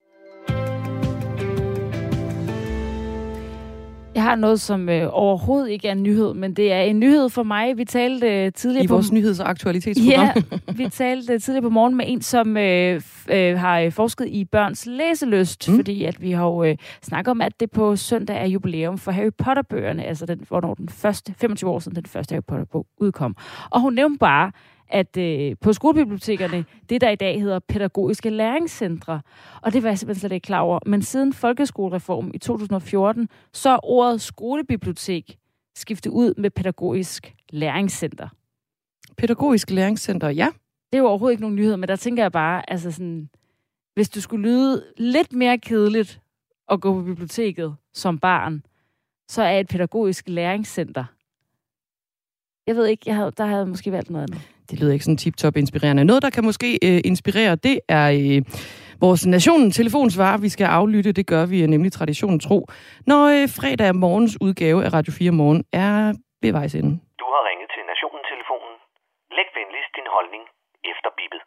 Jeg har noget, som øh, overhovedet ikke er en nyhed, men det er en nyhed for mig. Vi talte øh, tidligere I på... vores nyheds- og aktualitetsprogram. Ja, vi talte øh, tidligere på morgen med en, som øh, øh, har forsket i børns læselyst, mm. fordi at vi har øh, snakket om, at det på søndag er jubilæum for Harry Potter-bøgerne, altså den, hvornår den første, femogtyve år siden den første Harry Potter-bog udkom. Og hun nævnte bare, at øh, på skolebibliotekerne, det der i dag hedder pædagogiske læringscentre, og det var jeg simpelthen slet ikke klar over, men siden folkeskolereformen i to tusind og fjorten, så er ordet skolebibliotek skiftet ud med pædagogisk læringscenter. Pædagogisk læringscenter, ja. Det er jo overhovedet ikke nogen nyhed, men der tænker jeg bare, altså sådan, hvis du skulle lyde lidt mere kedeligt at gå på biblioteket som barn, så er et pædagogisk læringscenter. Jeg ved ikke, jeg havde, der havde jeg måske valgt noget andet. Det lyder ikke sådan tip-top inspirerende. Noget, der kan måske øh, inspirere, det er øh, vores nationen telefonsvar. Vi skal aflytte, det gør vi nemlig traditionen tro, når øh, fredag morgens udgave af Radio fire Morgen er ved vejs ende. Du har ringet til Nationen-telefonen. Læg venligst din holdning efter bippet.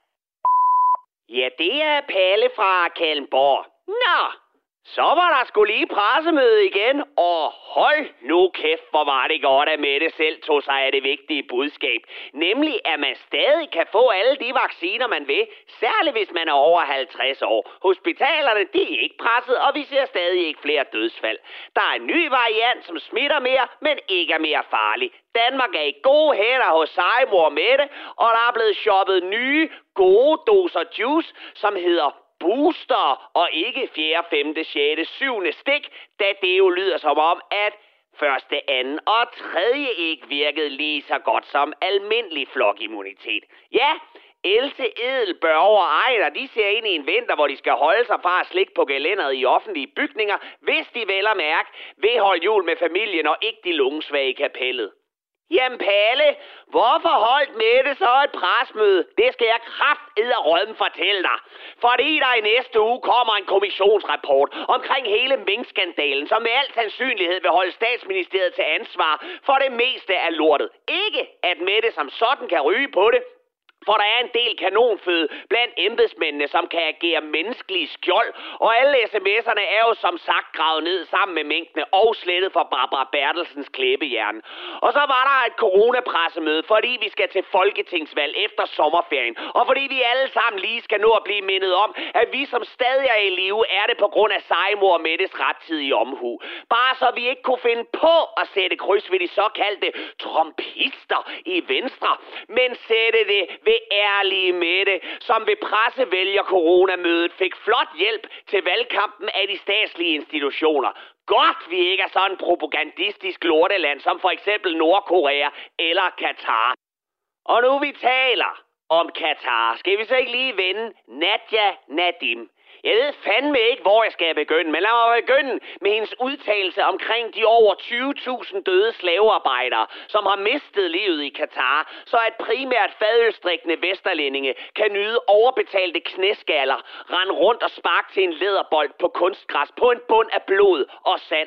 Ja, det er Palle fra Kalmborg. Nå, så var der sgu lige pressemøde igen, og hold nu kæft, hvor var det godt, at Mette selv tog sig af det vigtige budskab. Nemlig, at man stadig kan få alle de vacciner, man vil, særligt hvis man er over halvtreds år. Hospitalerne, de er ikke presset, og vi ser stadig ikke flere dødsfald. Der er en ny variant, som smitter mere, men ikke er mere farlig. Danmark er i gode hænder hos sejmor Mette, og der er blevet shoppet nye, gode doser juice, som hedder booster og ikke fjerde, femte, sjette, syvende stik, da det jo lyder som om, at første, anden og tredje ikke virkede lige så godt som almindelig flokimmunitet. Ja, Else Edelbørg og Ejder, de ser ind i en vinter, hvor de skal holde sig fra at slikke på gelænderet i offentlige bygninger, hvis de vel at mærke vil holde jul med familien og ikke de lungesvage i kapellet. Jamen Palle, hvorfor holdt Mette så et presmøde? Det skal jeg kraftedderrødden fortælle dig. Fordi der i næste uge kommer en kommissionsrapport omkring hele minkskandalen, som med al sandsynlighed vil holde statsministeriet til ansvar for det meste af lortet. Ikke at Mette som sådan kan ryge på det, for der er en del kanonføde blandt embedsmændene, som kan agere menneskelige skjold, og alle sms'erne er jo som sagt gravet ned sammen med minkene og slettet for Barbara Bertelsens klæbejern. Og så var der et coronapressemøde, fordi vi skal til folketingsvalg efter sommerferien, og fordi vi alle sammen lige skal nå at blive mindet om, at vi som stadig er i live, er det på grund af sejmor Mettes rettidige omhu. Bare så vi ikke kunne finde på at sætte kryds ved de såkaldte trompister i Venstre, men sætte det ved ærlige Mette, som ved pressevælger coronamødet fik flot hjælp til valgkampen af de statslige institutioner. Godt, vi ikke er sådan en propagandistisk lorteland som for eksempel Nordkorea eller Katar. Og nu vi taler om Katar, skal vi så ikke lige vende Nadia Nadim. Jeg ved fandme ikke, hvor jeg skal begynde, men lad mig begynde med hendes udtalelse omkring de over tyve tusind døde slavearbejdere, som har mistet livet i Katar, så at primært fadølstrikkende vesterlændinge kan nyde overbetalte knæskaller, rende rundt og sparke til en læderbold på kunstgræs på en bund af blod og sand.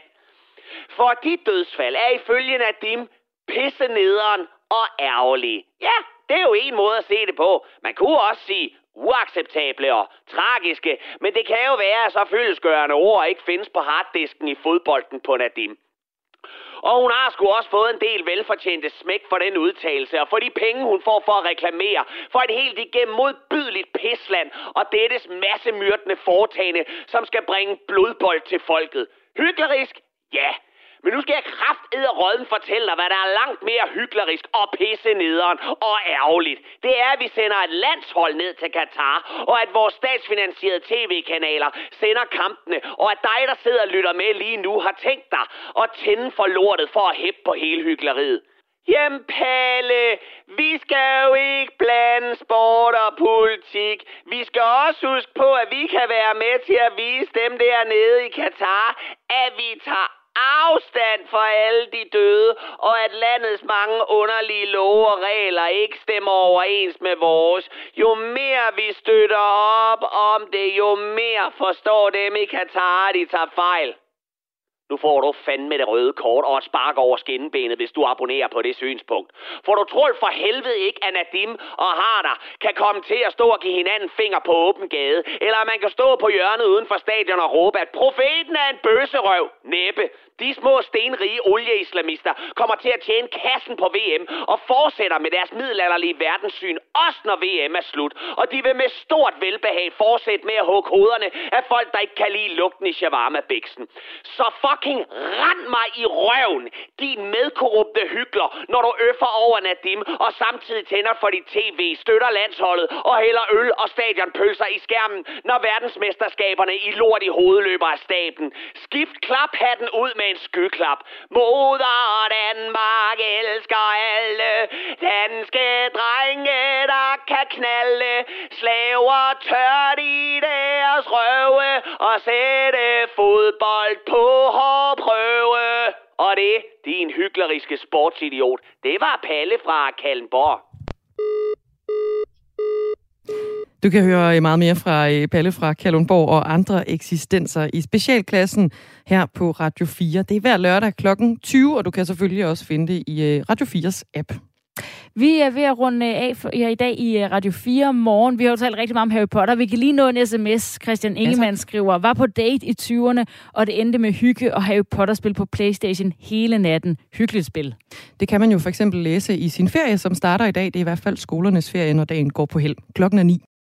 For de dødsfald er ifølge Nadim pisse nederen og ærgerlige. Ja, det er jo en måde at se det på. Man kunne også sige uacceptable og tragiske, men det kan jo være, at så fyldestgørende ord ikke findes på harddisken i fodbolden på Nadim. Og hun har sgu også fået en del velfortjente smæk for den udtalelse, og for de penge, hun får for at reklamere, for et helt igennem modbydeligt pisland og dettes massemyrdende foretagende, som skal bringe blodbold til folket. Hyklerisk? Ja. Men nu skal jeg kraftedderrødden fortælle dig, hvad der er langt mere hyklerisk og pisse nederen og ærgerligt. Det er, at vi sender et landshold ned til Katar, og at vores statsfinansierede tv-kanaler sender kampene, og at dig, der sidder og lytter med lige nu, har tænkt dig at tænde for lortet for at hæppe på hele hykleriet. Jamen Palle, vi skal jo ikke blande sport og politik. Vi skal også huske på, at vi kan være med til at vise dem dernede i Katar, at vi tager afstand for alle de døde, og at landets mange underlige love og regler ikke stemmer overens med vores. Jo mere vi støtter op om det, jo mere forstår dem i Katar, de tager fejl. Nu får du fandme det røde kort og et spark over skinnebenet, hvis du abonnerer på det synspunkt. For du tror for helvede ikke, at Nadim og Harder kan komme til at stå og give hinanden finger på åben gade, eller at man kan stå på hjørnet uden for stadion og råbe, at profeten er en bøsserøv. Næppe. De små stenrige olieislamister kommer til at tjene kassen på V M og fortsætter med deres middelalderlige verdenssyn, også når V M er slut. Og de vil med stort velbehag fortsætte med at hugge hovederne af folk, der ikke kan lide lugten i shawarma-biksen. Så fucking rend mig i røven, din medkorrupte hykler, når du øffer over Nadim og samtidig tænder for dit tv, støtter landsholdet og hælder øl og stadionpølser i skærmen, når verdensmesterskaberne i lort i hovedet løber af staben. Skift klaphatten ud med en skyklap. Moder Danmark elsker alle danske drenge, der kan knalde. Slaver tørt i deres røv prøve og sætte fodbold på hård prøve. Og det, din hykleriske sportsidiot, det var Palle fra Kalundborg. Du kan høre meget mere fra Palle fra Kalundborg og andre eksistenser i specialklassen her på Radio fire. Det er hver lørdag klokken tyve, og du kan selvfølgelig også finde det i Radio fires app. Vi er ved at runde af for, ja, i dag i Radio fire morgen. Vi har jo talt rigtig meget om Harry Potter. Vi kan lige nå en sms. Christian Ingemann skriver, var på date i tyverne, og det endte med hygge og Harry Potter-spil på PlayStation hele natten. Hyggeligt spil. Det kan man jo for eksempel læse i sin ferie, som starter i dag. Det er i hvert fald skolernes ferie, når dagen går på held. Klokken er ni.